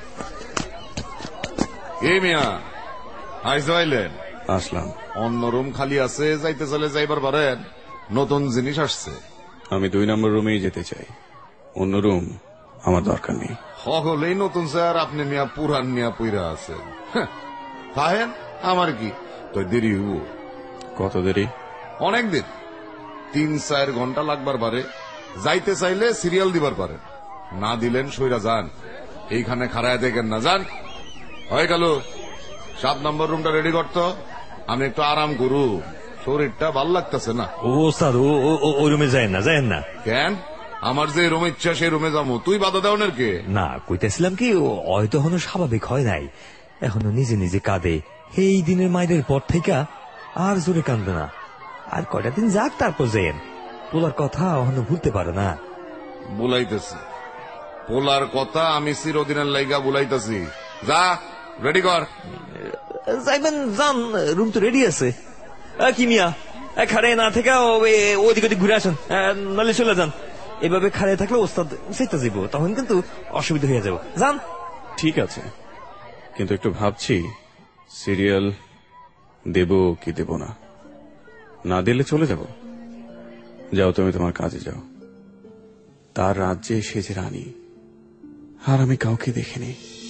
এ মিয়া, আইলেন? আসলাম। অন্য রুম খালি আছে, যাইতে চলে যাইবার পারেন। নতুন জিনিস আসছে। আমি 2 নম্বর রুমেই যেতে চাই, অন্য রুম আমার দরকার নেই। হলেই নতুন স্যার, আপনি মিয়া পুরান মিয়া পুইরা আছেন। থাহেন, আমার কি তো দেরি হইব? কত দেরি? অনেক দিন, 3-4 ঘন্টা লাগবার পারে। যাইতে চাইলে সিরিয়াল দিবার পারে, না দিলেন সইরা যান। এইখানে খাড়ায় দেখেন না, যান। হয় গেল, 7 নম্বর রুমটা রেডি করতো, আমি একটু আরাম করু, শরীরটা ভাল লাগতেছে না। ও ওস্তাদ, ওই রুমে যায় না, যায় না কেন? আমার যে রুমে ইচ্ছা সেই রুমে যাবো, তুই বাধা দেওয়ানের কে? না, কইতেছিলাম কি, হয়তো এখনো স্বাভাবিক হয় নাই, এখনো নিজে নিজে কাঁদে। এই দিনের মায়ের পর থেকে আর জোরে কান্দে না। আর কয়টা দিন যাক, তারপর যেন। পোলার কথা এখনো ভুলতে পারে না। বুলাইতেছি পোলার কথা, আমি চিরদিনের লাইগা বুলাইতেছি। যা, রেডি কর। যাইবেন, যান, রুম তো রেডি আছে। কি মিয়া, খাড়ে না থেকে ওদিক ওদিক ঘুরে আসেন, নালে চলে যান। এভাবে খাড়ে থাকলে ওস্তাদ সেটা যাবো, তখন কিন্তু অসুবিধা হয়ে যাবো। যান। ঠিক আছে, কিন্তু একটু ভাবছি সিরিয়াল দেব কি দেব না। না দিলে চলে যাব। যাও, তুমি তোমার কাজে যাও। তার রাজ্যে সে যে রানী, আর আমি কাউকে দেখিনি।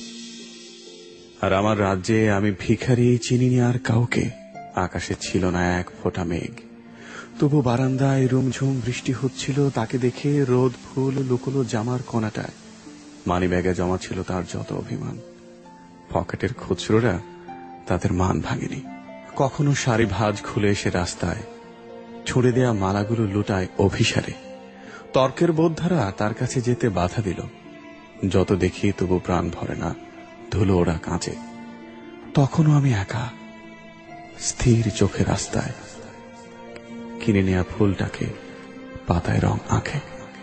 আর আমার রাজ্যে আমি ভিখারি, চিনিনি আর কাউকে। আকাশে ছিল না এক ফোঁটা মেঘ, তবু বারান্দায় রুমঝুম বৃষ্টি হচ্ছিল। তাকে দেখে রোদ ফুল লুকোলো জামার কোনাটায়। মানি ব্যাগে জমা ছিল তার যত অভিমান। পকেটের খুচরোরা তাদের মান ভাঙেনি। কখনো শাড়ি ভাঁজ খুলে এসে রাস্তায় ছুড়ে দেয়া মালাগুলো লুটায় অভিসারে। তর্কের বোদ্ধারা তার কাছে যেতে বাধা দিল। যত দেখি তবু প্রাণ ভরে না, ধুলো ওরা কাঁচে। তখনও আমি একা, স্থির চোখে রাস্তায়। কিনে নেয়া ফুলটাকে পাতায় রং আঁকে।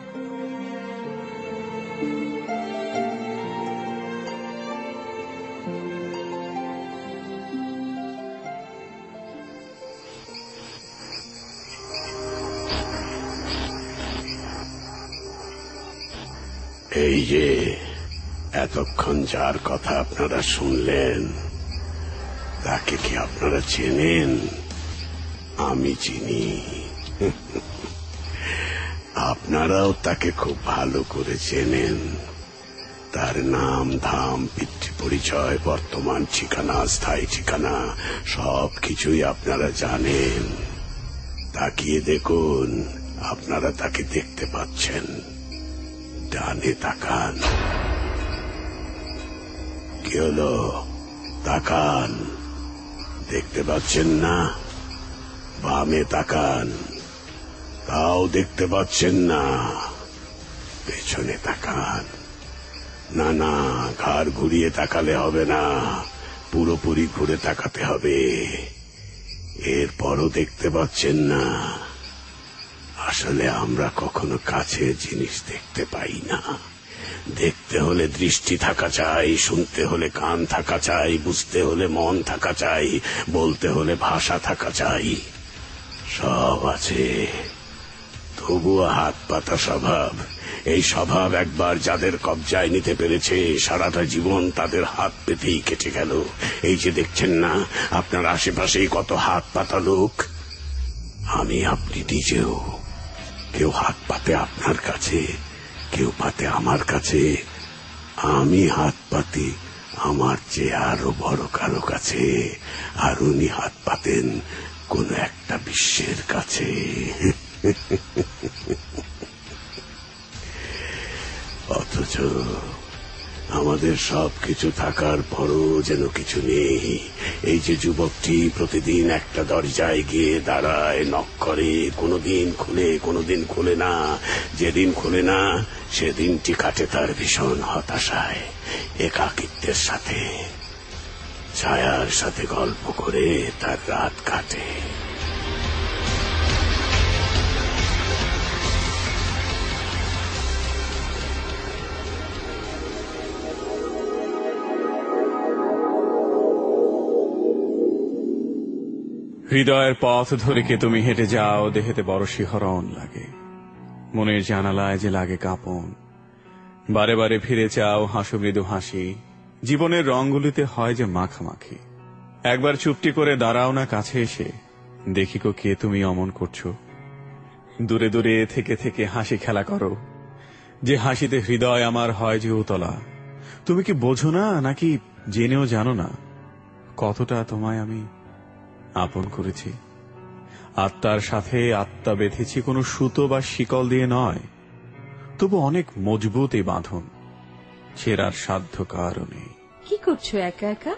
এই যে এতক্ষণ যার কথা আপনারা শুনলেন, তাকে কি আপনারা চেনেন? আমি চিনি। আপনারাও তাকে খুব ভালো করে চেনেন। তার নাম ধাম, পিতৃ পরিচয়, বর্তমান ঠিকানা, স্থায়ী ঠিকানা সবকিছুই আপনারা জানেন। তাকিয়ে দেখুন, আপনারা তাকে দেখতে পাচ্ছেন। ডানে তাকান। কি হলো? তাকান, দেখতে পাচ্ছেন না? বামে তাকান, তাও দেখতে পাচ্ছেন না? পেছনে তাকান। না না, ঘাড় ঘুরিয়ে তাকালে হবে না, পুরোপুরি ঘুরে তাকাতে হবে। এরপরও দেখতে পাচ্ছেন না? আসলে আমরা কখনো কাছের জিনিস দেখতে পাই না। দেখতে হলে দৃষ্টি থাকা চাই, শুনতে হলে কান থাকা চাই, বুঝতে হলে মন থাকা চাই, বলতে হলে ভাষা থাকা চাই। সব আছে, তবুও হাত পাতা স্বভাব। এই স্বভাব একবার যাদের কবজায় নিতে পেরেছে, সারাটা জীবন তাদের হাত পেতেই কেটে গেল। এই যে দেখছেন না, আপনার আশেপাশেই কত হাত পাতা লোক। আমি, আপনি নিজেও। কেউ হাত পাতে আপনার কাছে, কেউ পাতে আমার কাছে। আমি হাত পাতি আমার চেয়ে আরো বড় কারো কাছে, আর উনি হাত পাতেন কোন একটা বিশ্বের কাছে। অথচ আমাদের সবকিছু থাকার পরও যেন কিছু নেই। এই যে যুবকটি প্রতিদিন একটা দরজায় গিয়ে দাঁড়ায়, নক করে, কোনোদিন খুলে কোনোদিন খুলে না। যেদিন খুলে না, সেদিনটি কাটে তার ভীষণ হতাশায়, একাকিত্বের সাথে। ছায়ার সাথে গল্প করে তার রাত কাটে। হৃদয়ের পথ ধরে কে তুমি হেঁটে যাও, দেহেতে বড় শিহরণ লাগে, মনের জানালায় যে লাগে কাঁপন। বারে বারে ফিরে চাও, হাসো মৃদু হাসি, জীবনের রঙগুলিতে হয় যে মাখামাখি। একবার চুপটি করে দাঁড়াও না কাছে এসে, দেখি গো কে তুমি অমন করছো। দূরে দূরে থেকে থেকে হাসি খেলা করো, যে হাসিতে হৃদয় আমার হয় যে উতলা। তুমি কি বোঝো না, নাকি জেনেও জানো না কতটা তোমায় আমি আপন করেছি। আত্মার সাথে আত্মা বেঁধেছি কোনো সুতো বা শিকল দিয়ে নয়, তবু অনেক মজবুত এই বাঁধন, ছেঁড়ার সাধ্য কারও নেই। কি করছো একা একা?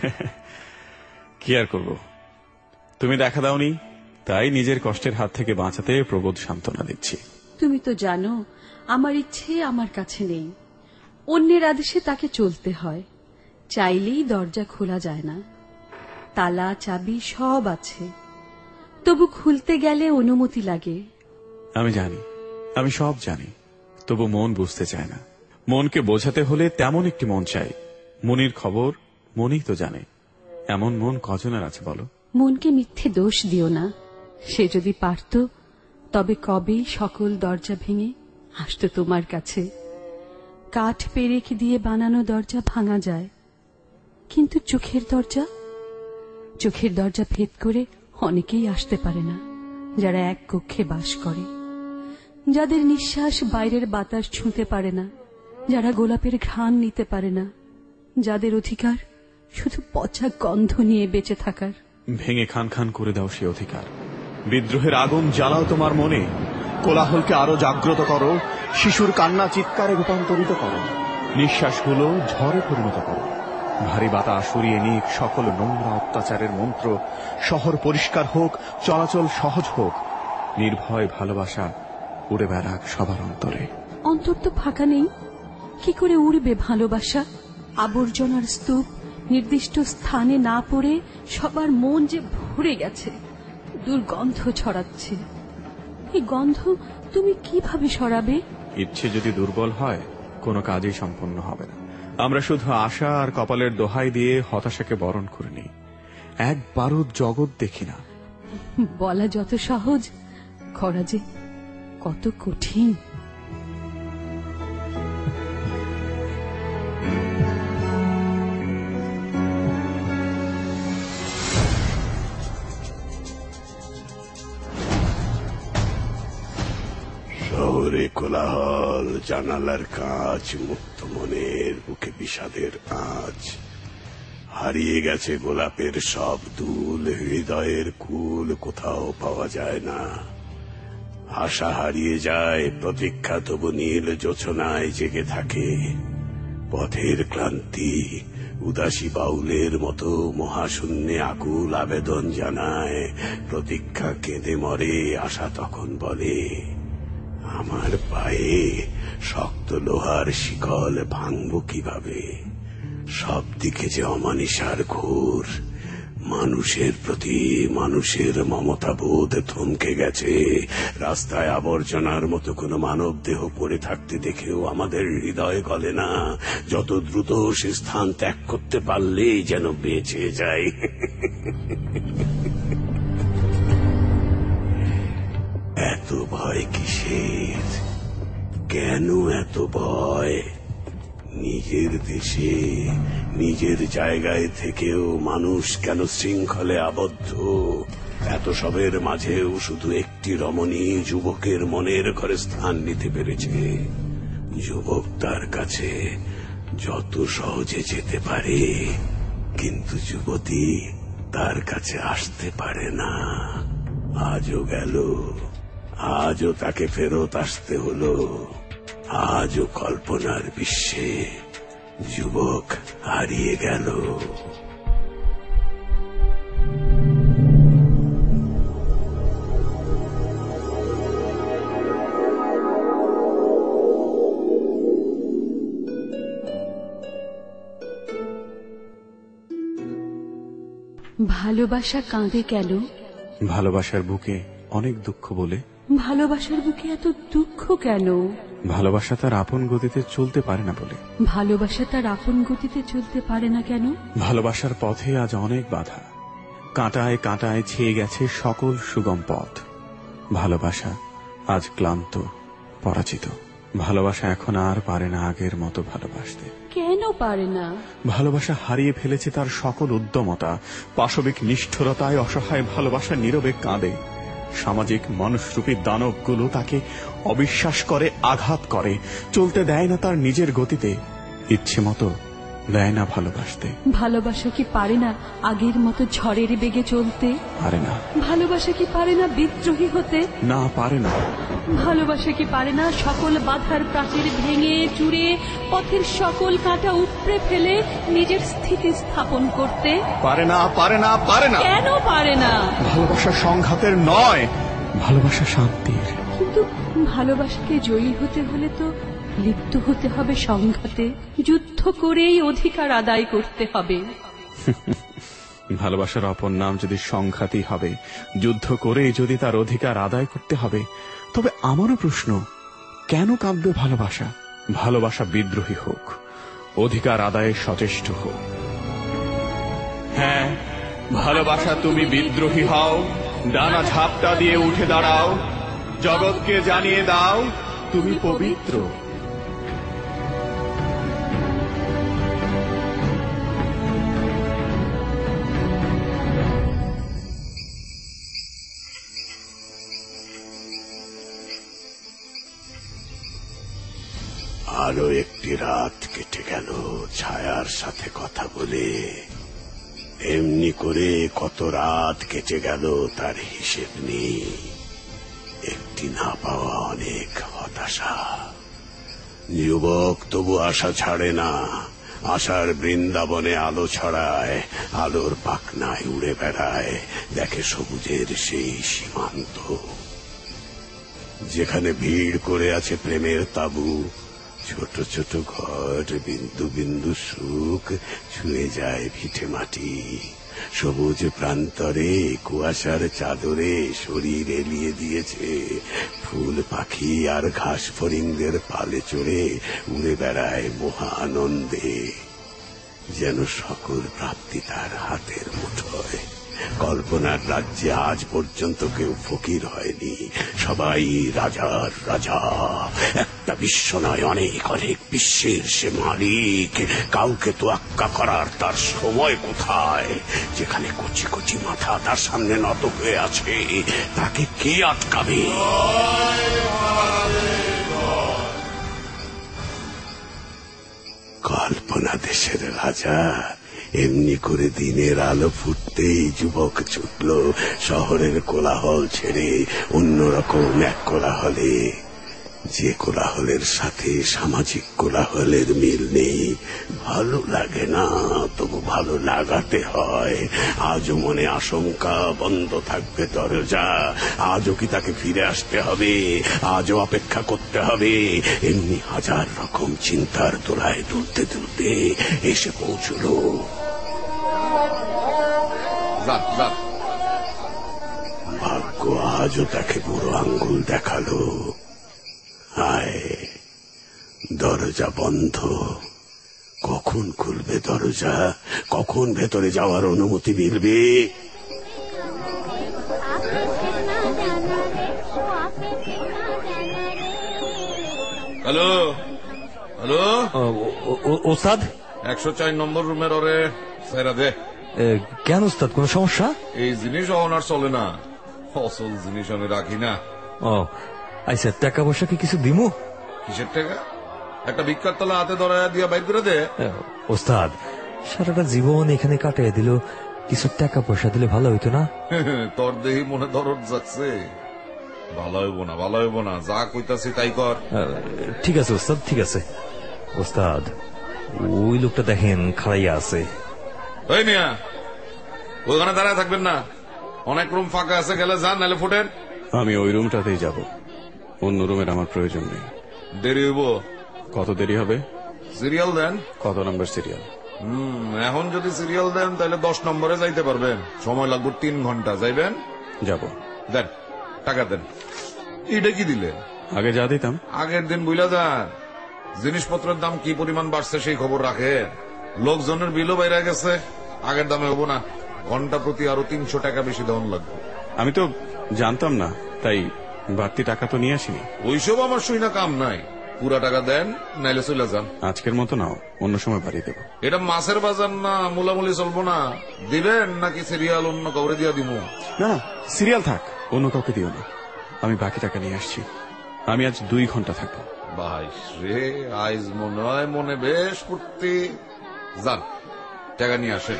কি আর করব, তুমি দেখা দাওনি, তাই নিজের কষ্টের হাত থেকে বাঁচাতে প্রবোধ সান্ত্বনা দিচ্ছি। তুমি তো জানো আমার ইচ্ছে আমার কাছে নেই, অন্যের আদেশে তাকে চলতে হয়। চাইলেই দরজা খোলা যায় না, তালা চাবি সব আছে, তবু খুলতে গেলে অনুমতি লাগে। আমি জানি, আমি সব জানি, তবু মন বুঝতে চায় না। মনকে বোঝাতে হলে তেমন একটি মন চাই। মনির খবর মনই তো জানে, এমন মন কজনের আছে বলো? মনকে মিথ্যে দোষ দিও না, সে যদি পারত তবে কবেই সকল দরজা ভেঙে আসতো তোমার কাছে। কাঠ পেরেক দিয়ে বানানো দরজা ভাঙা যায়, কিন্তু চোখের দরজা ভেদ করে অনেকেই আসতে পারে না, যারা এক কক্ষে বাস করে, যাদের নিঃশ্বাস বাইরের বাতাস ছুঁতে পারে না, যারা গোলাপের ঘ্রাণ নিতে পারে না, যাদের অধিকার শুধু পচা গন্ধ নিয়ে বেঁচে থাকার। ভেঙে খান খান করে দাও সে অধিকার। বিদ্রোহের আগুন জ্বালাও তোমার মনে, কোলাহলকে আরো জাগ্রত করো, শিশুর কান্না চিৎকারে রূপান্তরিত করো, নিঃশ্বাসগুলো ঝড়ে পরিণত করো। ভারী বাতাস সরিয়ে নিক সকল নোংরা অত্যাচারের মন্ত্র, শহর পরিষ্কার হোক, চলাচল সহজ হোক, নির্ভয় ভালোবাসা উড়ে বেড়াক সবার অন্তরে। অন্তর তো ফাঁকা নেই, কি করে উড়বে ভালোবাসা? আবর্জনার স্তূপ নির্দিষ্ট স্থানে না পড়ে সবার মন যে ভরে গেছে, দুর্গন্ধ ছড়াচ্ছে। এই গন্ধ তুমি কিভাবে সরাবে? ইচ্ছে যদি দুর্বল হয় কোনো কাজই সম্পন্ন হবে না। আমরা শুধু আশা আর কপালের দোহাই দিয়ে হতাশাকে বরণ করে নিই, একবারও জগৎ দেখি না। বলা যত সহজ, করা যে কত কঠিন। শহরে কোলাহল, জানালার কাঁচ, মুক্ত মনের বুকে বিষাদের আঁচ। হারিয়ে গেছে গোলাপের সব দুল, হৃদয়ের কুল কোথাও পাওয়া যায় না। আশা হারিয়ে যায়, প্রতীক্ষা তবু নীল জোছনায় জেগে থাকে। পথের ক্লান্তি উদাসী বাউলের মতো মহাশূন্যে আকুল আবেদন জানায়। প্রতীক্ষা কেঁদে মরে, আশা তখন বলে, আমার পায়ে শক্ত লোহার শিকল ভাঙব কিভাবে? সব দিকে যে অমানিসার ঘোর, মানুষের প্রতি মানুষের মমতাবোধ থমকে গেছে। রাস্তায় আবর্জনার মতো কোনো মানব দেহ পড়ে থাকতে দেখেও আমাদের হৃদয় গলে না। যত দ্রুত সে স্থান ত্যাগ করতে পারলেই যেন বেঁচে যায়। এত ভয় কিসের? কেন এত ভয়? নিজের দেশে নিজের জায়গায় থেকেও মানুষ কেন শৃঙ্খলে আবদ্ধ? এত সবের মাঝেও শুধু একটি রমণী যুবকের মনের ঘরে স্থান নিতে পেরেছে। যুবক তার কাছে যত সহজে যেতে পারে, কিন্তু যুবতী তার কাছে আসতে পারে না। আজও গেল, আজও তাকে ফেরত আসতে হলো। আজও কল্পনার বিশ্বে যুবক হারিয়ে গেল। ভালোবাসা কাঁদে কেন? ভালোবাসার বুকে অনেক দুঃখ বলে। ভালোবাসার বুকে এত দুঃখ কেন? ভালোবাসা তার আপন গতিতে চলতে পারে না বলে। ভালোবাসা তার আপন গতিতে চলতে পারে না কেন? ভালোবাসার পথে আজ অনেক বাধা, কাঁটায় কাঁটায় ছেয়ে গেছে সকল সুগম পথ। ভালোবাসা আজ ক্লান্ত, পরাজিত। ভালোবাসা এখন আর পারে না আগের মতো ভালোবাসতে। কেন পারে না? ভালোবাসা হারিয়ে ফেলেছে তার সকল উদ্যমতা। পাশবিক নিষ্ঠুরতায় অসহায় ভালোবাসা নীরবে কাঁদে। সামাজিক মানুষরূপী দানবগুলো তাকে অবিশ্বাস করে, আঘাত করে, চলতে দেয় না তার নিজের গতিতে। ইচ্ছে মতো দেয় না ভালোবাসতে। ভালোবাসা কি পারে না আগের মতো ঝড়ের বেগে চলতে? পারে না। ভালোবাসা কি পারে না বিদ্রোহী হতে? না, পারে না। ভালোবাসা কি পারে না সকল বাধার প্রাচীর ভেঙে চুরে পথের সকল কাঁটা উপড়ে ফেলে নিজের স্থিতি স্থাপন করতে? পারে না, পারে না, পারে না। কেন পারে না? ভালোবাসা সংঘাতের নয়, ভালোবাসা শান্তির। কিন্তু ভালোবাসাকে জয়ী হতে হলে তো লিপ্ত হতে হবে সংঘাতে। যুদ্ধ করেই অধিকার আদায় করতে হবে। ভালোবাসার অপর নাম যদি সংঘাতই হবে, যুদ্ধ করে যদি তার অধিকার আদায় করতে হবে, তবে আমারও প্রশ্ন, কেন কাঁদবে ভালোবাসা? ভালোবাসা বিদ্রোহী হোক, অধিকার আদায়ে সচেষ্ট হোক। হ্যাঁ, ভালোবাসা তুমি বিদ্রোহী হও, ডানা ঝাপটা দিয়ে উঠে দাঁড়াও, জগৎকে জানিয়ে দাও তুমি পবিত্র। আরো একটি রাত কেটে গেল ছায়ার সাথে কথা বলে। এমনি করে কত রাত কেটে গেল তার হিসেব নেই। একটি না পাওয়া অনেক হতাশা। যুবক তবু আশা ছাড়ে না। আশার বৃন্দাবনে আলো ছড়ায়, আলোর পাখনায় উড়ে বেড়ায়, দেখে সবুজের সেই সীমান্ত যেখানে ভিড় করে আছে প্রেমের তাবু। ছোট ছোট ঘর, বিন্দু বিন্দু সুখ ছুঁয়ে যায় ভিটে মাটি। সবুজ প্রান্তরে কুয়াশার চাদরে শরীর এলিয়ে দিয়েছে, ফুল পাখি আর ঘাস ফড়িংদের পালে চড়ে উড়ে বেড়ায় মহা আনন্দে, যেন সকল প্রাপ্তি তার হাতের মুঠোয়। কল্পনার রাজ্যে আজ পর্যন্ত কেউ ফকির হয়নি, সবাই রাজার রাজা। একটা বিশ্ব নয়, অনেক অনেক বিশ্বের সে মালিক। কাউকে তোয়াক্কা করার তার সময় কোথায়? যেখানে কচি কচি মাথা তার সামনে নত হয়ে আছে, তাকে কে আটকাবে? কল্পনা দেশের রাজা। এমনি করে দিনের আলো ফুটতেই যুবক ছুটল শহরের কোলাহল ছেড়ে অন্যরকম এক কোলাহলে, যে কোলাহলের সাথে সামাজিক কোলাহলের মিল নেই। ভালো লাগে না, তবু ভালো লাগাতে হয়। আজও মনে আশঙ্কা, বন্ধ থাকবে দরজা। আজও কি তাকে ফিরে আসতে হবে? আজও অপেক্ষা করতে হবে? এমনি হাজার রকম চিন্তার দোলায় দুলতে দুলতে এসে পৌঁছল। ভাগ্য আজও তাকে বুড়ো আঙ্গুল দেখালো। হায়, দরজা বন্ধ। কখন খুলবে দরজা? কখন ভেতরে যাওয়ার অনুমতি মিলবে? হ্যালো হ্যালো, ওস্তাদ 104 নম্বর রুমের ওরে সেরা দে। কেন ওস্তাদ, কোন সমস্যা? এই জিনিস ওনার চলে না, অসল জিনিস আমি রাখি না। ও আচ্ছা, টাকা পয়সা কি কিছু দিমু? কিসের টাকা? একটা ভিক্ষার তলা হাতে ধরায় দিয়া বাইর করে দে। ওস্তাদ, সারাটা জীবন এখানে কাটিয়ে দিল, কিছু টাকা পয়সা দিলে ভালো হইতো না? তোর দেহি মনে দরদ যাচ্ছে। ভালো হইব না, ভালো হইব না, যা কইতাছি তাই কর। ঠিক আছে ওস্তাদ, ঠিক আছে। ওস্তাদ, ওই লোকটা দেখেন খাড়াইয়া আছে। ওই মিয়া, ওইখানে দাঁড়ায় থাকবেন না, অনেক রুম ফাঁকা আছে, গেলে যান, নাহলে ফুটেন। আমি ওই রুমটাতেই যাব, অন্য রুমের আমার প্রয়োজন নেই। দেরি হইব। কত দেরি হবে? সিরিয়াল দেন। কত নম্বর সিরিয়াল? এখন যদি সিরিয়াল দেন তাহলে 10 নম্বরে যাইতে পারবেন। সময় লাগবে 3 ঘন্টা। যাইবেন? যাব। দেন, টাকা দেন। এটা কি দিলেন? আগে যা দিতাম। আগের দিন বুঝলা যান, জিনিসপত্রের দাম কি পরিমাণ বাড়ছে সেই খবর রাখেন। লোকজনের বিলও বাইরে গেছে, আগের দামে হবো না। ঘন্টা প্রতি আরো 300 টাকা বেশি দেওয়ান লাগবে। আমি তো জানতাম না, তাই বাড়তি টাকা তো নিয়ে আসিনি। ওইসব আমার শুই না কাম নাই। পুরা টাকা দেন, নাইলে চলে যান। আজকের মতো নাও, অন্য সময় বাড়ি দেবো। এটা মাছের বাজার না, মুলামুলি চলবো না। দিবেন নাকি সিরিয়াল অন্য কাউরে দিয়া দিব? না না, সিরিয়াল থাক, অন্য কাউকে দিও না। আমি বাকি টাকা নিয়ে আসছি। আমি আজ 2 ঘন্টা থাকবো। ভাই রে, আইজ মনে হয় মনে বেশ ফুর্তি। যান, টাকা নিয়ে আসেন।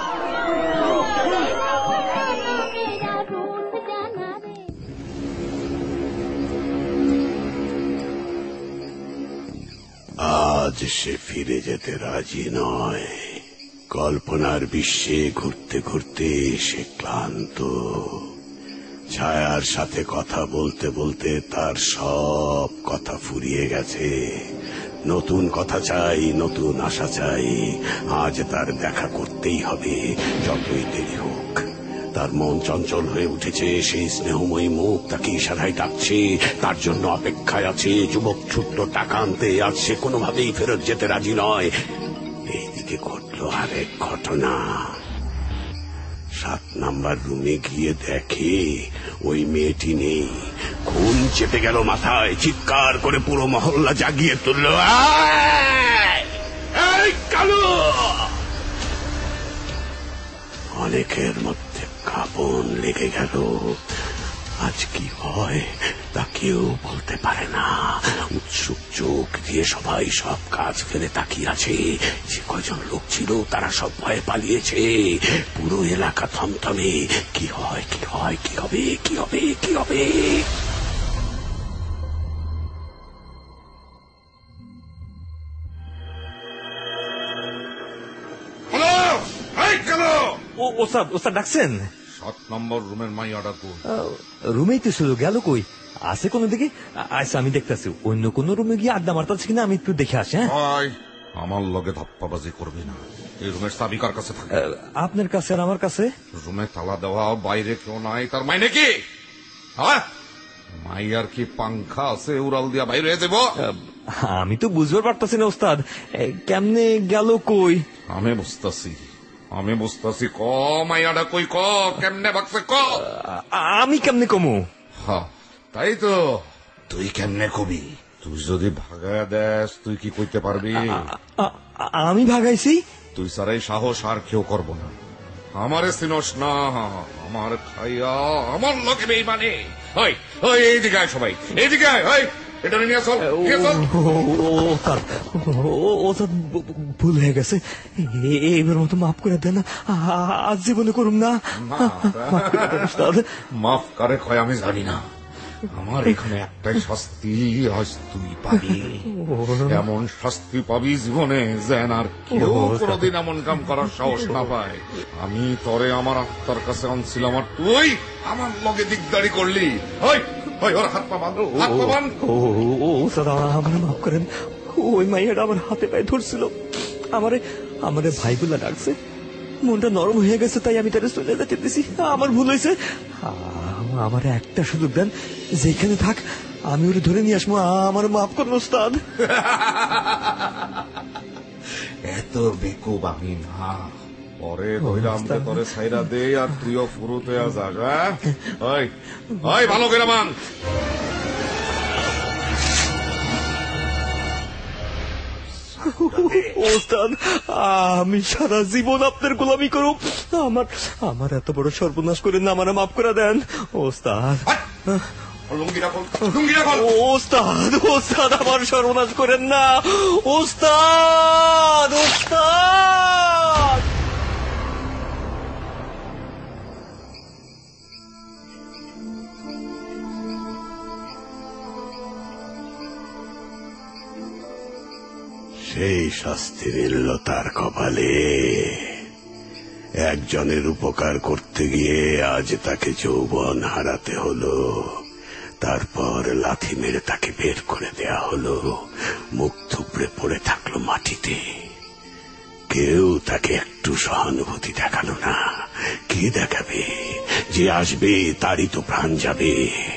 আজ সে ফিরে যেতে রাজি নয়। কল্পনার বিশ্বে ঘুরতে ঘুরতে সে ক্লান্ত। ছায়ার সাথে কথা বলতে বলতে তার সব কথা ফুরিয়ে গেছে। নতুন কথা চাই, নতুন আশা চাই। আজ তার দেখা করতেই হবে, যতই দেরি হোক। তার মন চঞ্চল হয়ে উঠেছে, সেই স্নেহময়ী মুখ তাকে ইশারায় ডাকছে, তার জন্য অপেক্ষায় আছে। যুবক ছুটল টাকা আনতে, আজ সে কোনোভাবেই ফেরত যেতে রাজি নয়। এইদিকে ঘটল আরেক ঘটনা। 7 নাম্বার রুমে গিয়ে দেখে ওই মেয়েটি নেই। খুন চেপে গেল মাথায়, চিৎকার করে পুরো মহল্লা জাগিয়ে তুলল। এই কালু! অনেকের মধ্যে কাঁপন লেগে গেল। আজ কি হয় তা কেউ বলতে পারে না। উৎসুক চোখ দিয়ে সবাই সব কাজ ফেলে তাকিয়ে আছে। যে কয়জন লোক ছিল তারা সব ভয়ে পালিয়েছে। পুরো এলাকা থমথমে। কি হয়, কি হয়, কি হবে, কি হবে, কি হবে? ওস্তাদ ডাকছেন? 7 নম্বর রুমের মাইয়াটা তো রুমেই তো ছিল, গেল কই? আছে কোন দিকে? আচ্ছা, আমি দেখতেছি। অন্য কোন রুমে গিয়ে আড্ডা মারতেছি কিনা আমি একটু দেখে আসি। হ্যাঁ, আমার লগে ধাপ্পাবাজি করবি না। এই রুমের চাবি কার কাছে থাকে? আপনার কাছে আর আমার কাছে। রুমে তালা দেওয়া, বাইরে কেউ নাই, তার মাইনে কি? মাইয়ার কি পাংখা আছে উড়াল দিয়া বাইরে হয়ে যাব? আমি তো বুঝবার পারতাছি না ওস্তাদ, কেমনে গেল কই? আমি বুঝতাছি ক মাইয়াটা কই, ক কেমনে ভাগছে ক। আমি কেমনে কমু? তাই তো, তুই কেমনে কবি? তুই যদি ভাগায় দেস তুই কি কইতে পারবি? আমি ভাগাইছি? তুই সারাই সাহস আর কেউ করব না। আমারে চিনস না, আমার খাইয়া আমার লোকে বেইমানে। ওই ওই এইদিকে আয়, সবাই এইদিকে আয়, ওই এটা নিয়ে চল। ওস্তাদ ভুল হয়ে গেছে, এবার মতো মাফ করে দেন, আজ জীবনে করুম না। মাফ করে কয় আমি জানি না, আমার এখানে একটাই শাস্তি আজ তুই পাবি। এমন শাস্তি পাবি জীবনে যেন আর কেউ কোনদিন এমন কাম করার সাহস না পায়। আমি তরে আমার আত্মার কাছে আনছিলাম আর তুই আমার লগে দিকদারি করলি। ওর হাত পা বাঁধ, হাত পা বাঁধ। আমার মাফ করেন, ওই মাইয়াটা আমার হাতে পায়ে ধরছিল, আমারে ভাইগুলা ডাকছে, মনটা নরম হয়ে গেছে, তাই আমি তারে চলে যেতে দিছি। আমার ভুল হয়েছে, আমার একটা সুযোগ দেন, যেখানে থাক আমি ওরে ধরে নিয়ে আসবো, আমার মাফ করুন ওস্তাদ। এত বেকুব আমি না, পরে ধৈরাম তোরে ছাইরা দে আর তুইও ফুরুতে যাস। ওই ভালো করে মান। ওস্তাদ, আমি সারা জীবন আপনার গোলামি করব, আমার এত বড় সর্বনাশ করেন না, আমার মাফ করে দেন ওস্তাদ। ওস্তাদ ওস্তাদ, আমার সর্বনাশ করেন না ওস্তাদ। ওস্তাদ সেই শাস্তি মিলল তার কপালে। একজনের উপকার করতে গিয়ে আজ তাকে যৌবন হারাতে হলো, তারপর লাথি মেরে তাকে বের করে দেয়া হলো, মুখ থুবড়ে পড়ে থাকলো মাটিতে। কেউ তাকে একটু সহানুভূতি দেখালো না। কি দেখাবে? যে আসবে তারই তো প্রাণ যাবে।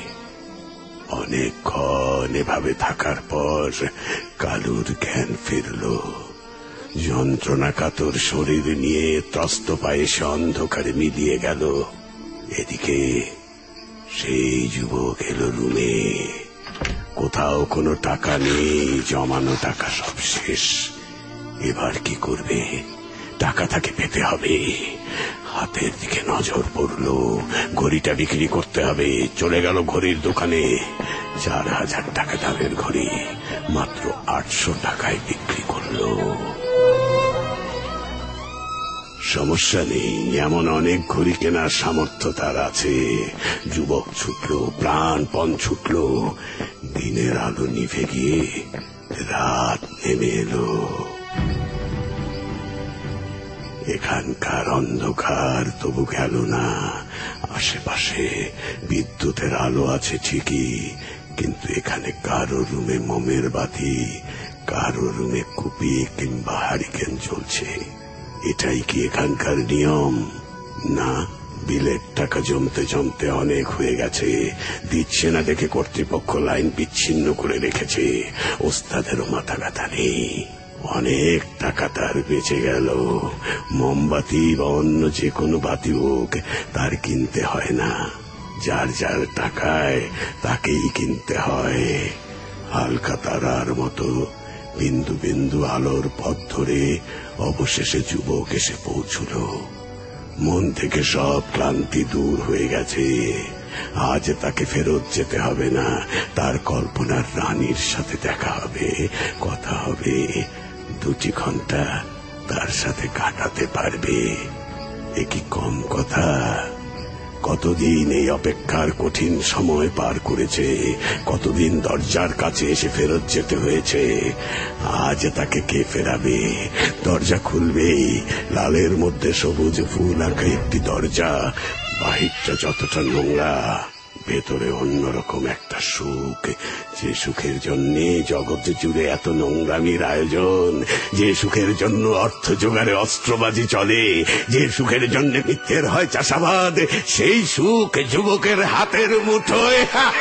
অনেকক্ষণ এভাবে থাকার পর কালুর জ্ঞান ফিরল। যন্ত্রণা কাতর শরীর নিয়ে ত্রস্ত পায়ে সে অন্ধকারে মিলিয়ে গেল। এদিকে সেই যুবক এলো রুমে। কোথাও কোনো টাকা নেই, জমানো টাকা সব শেষ। এবার কি করবে? টাকা তাকে পেতে হবে। হাতের দিকে নজর পড়ল, ঘড়িটা বিক্রি করতে হবে। চলে গেল ঘড়ির দোকানে। 4000 টাকা দামের ঘড়ি মাত্র 800 টাকায় বিক্রি করলো। সমস্যা নেই, এমন অনেক ঘড়ি কেনার সামর্থ্য তার আছে। যুবক ছুটল, প্রাণপণ ছুটল। দিনের আলো নিভে গিয়ে রাত নেমে এলো। এখানকার অন্ধকার তবু গেল না। আশেপাশে বিদ্যুতের আলো আছে ঠিকই, কিন্তু এখানে কারো রুমে মোমের বাতি, কারো রুমে কুপি কিংবা হারিকেন জ্বলছে। এটাই কি এখানকার নিয়ম? না, বিলের টাকা জমতে জমতে অনেক হয়ে গেছে। দিচ্ছে না দেখে কর্তৃপক্ষ লাইন বিচ্ছিন্ন করে রেখেছে। ওস্তাদেরও মাথা ব্যথা নেই। অনেক টাকা তার বেঁচে গেল। মোমবাতি বা অন্য যে কোনো বাতি হোক, তার কিনতে হয় না। যার যার টাকায় তাকেই কিনতে হয়। হালকা তারার মতো বিন্দু বিন্দু আলোর পথ ধরে অবশেষে যুবক এসে পৌঁছল। মন থেকে সব ক্লান্তি দূর হয়ে গেছে। আজ তাকে ফেরত যেতে হবে না। তার কল্পনার রানীর সাথে দেখা হবে, কথা হবে। 2 ঘন্টা তার সাথে কাটাতে পারবে। এ কি কম কথা? কতদিন এই অপেক্ষার কঠিন সময় পার করেছে, কতদিন দরজার কাছে এসে ফেরত যেতে হয়েছে। আজ তাকে কে ফেরাবে? দরজা খুলবেই, লালের মধ্যে সবুজ ফুল আঁকা একটি দরজা। বাহিরটা যতটা নোংরা, ভেতরে অন্যরকম একটা সুখ, যে সুখের জন্য জগৎ জুড়ে এত নোংরামির আয়োজন, যে সুখের জন্য অর্থ জোগাড়ে অস্ত্রবাজি চলে, যে সুখের জন্য মিথ্যের হয় চাষাবাদ, সেই সুখ যুবকের হাতের মুঠোয়।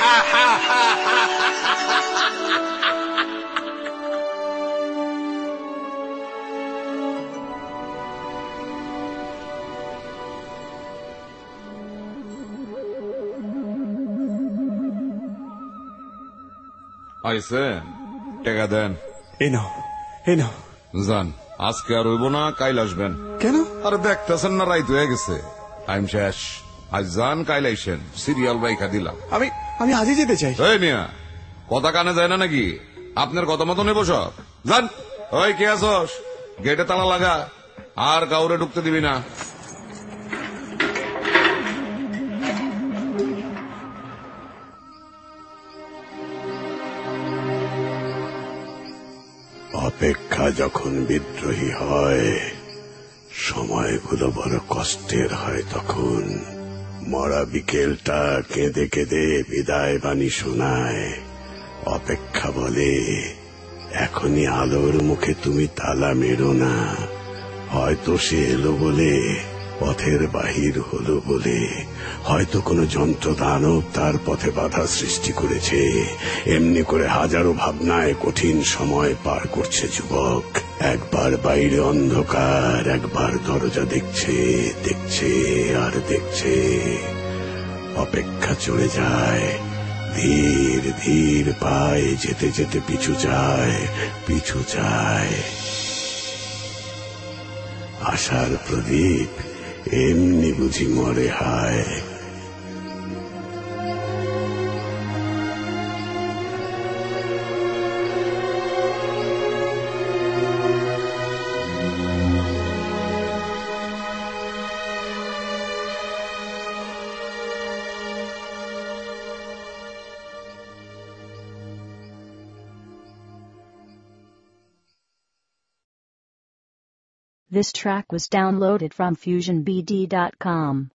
আইসেন, টাকা দেন। এই নাও, এই নাও। যান, আজকে আর হইব না, কাইল আসবেন। কেন? আরে দেখতেছেন না, রাইত হয়ে গেছে, টাইম শেষ। আজ যান, কাইল আইসেন, সিরিয়াল রাইখা দিলাম। আমি আজই যেতে চাই। এই মিয়া, কথা কানে যায় না নাকি? আপনার কথা মতো নেব সব। যান। ওই কে আসস? গেটে তালা লাগা, আর কাউরে ঢুকতে দিবি না। অপেক্ষা যখন বিদ্রোহী হয়, সময়গুলো বড় কষ্টের হয়। তখন মরা বিকেলটা কেঁদে কেঁদে বিদায় বাণী শোনায়। অপেক্ষা বলে, এখনই আলোর মুখে তুমি তালা মেরো না, হয়তো সে এলো বলে, পথের বাহির হলো বলে, হয়তো কোনো যন্ত্র দানব তার পথে বাধা সৃষ্টি করেছে। এমনি করে হাজারো ভাবনায় কঠিন সময় পার করছে যুবক। একবার বাইরে অন্ধকার, একবার দরজা দেখছে, দেখছে আর দেখছে। অপেক্ষা চলে যায়, ধীর ধীর পায়ে যেতে যেতে পিছু যায়, পিছু যায়। আশার প্রদীপ এমনি বুঝি মরে হায়। This track was downloaded from FusionBD.com.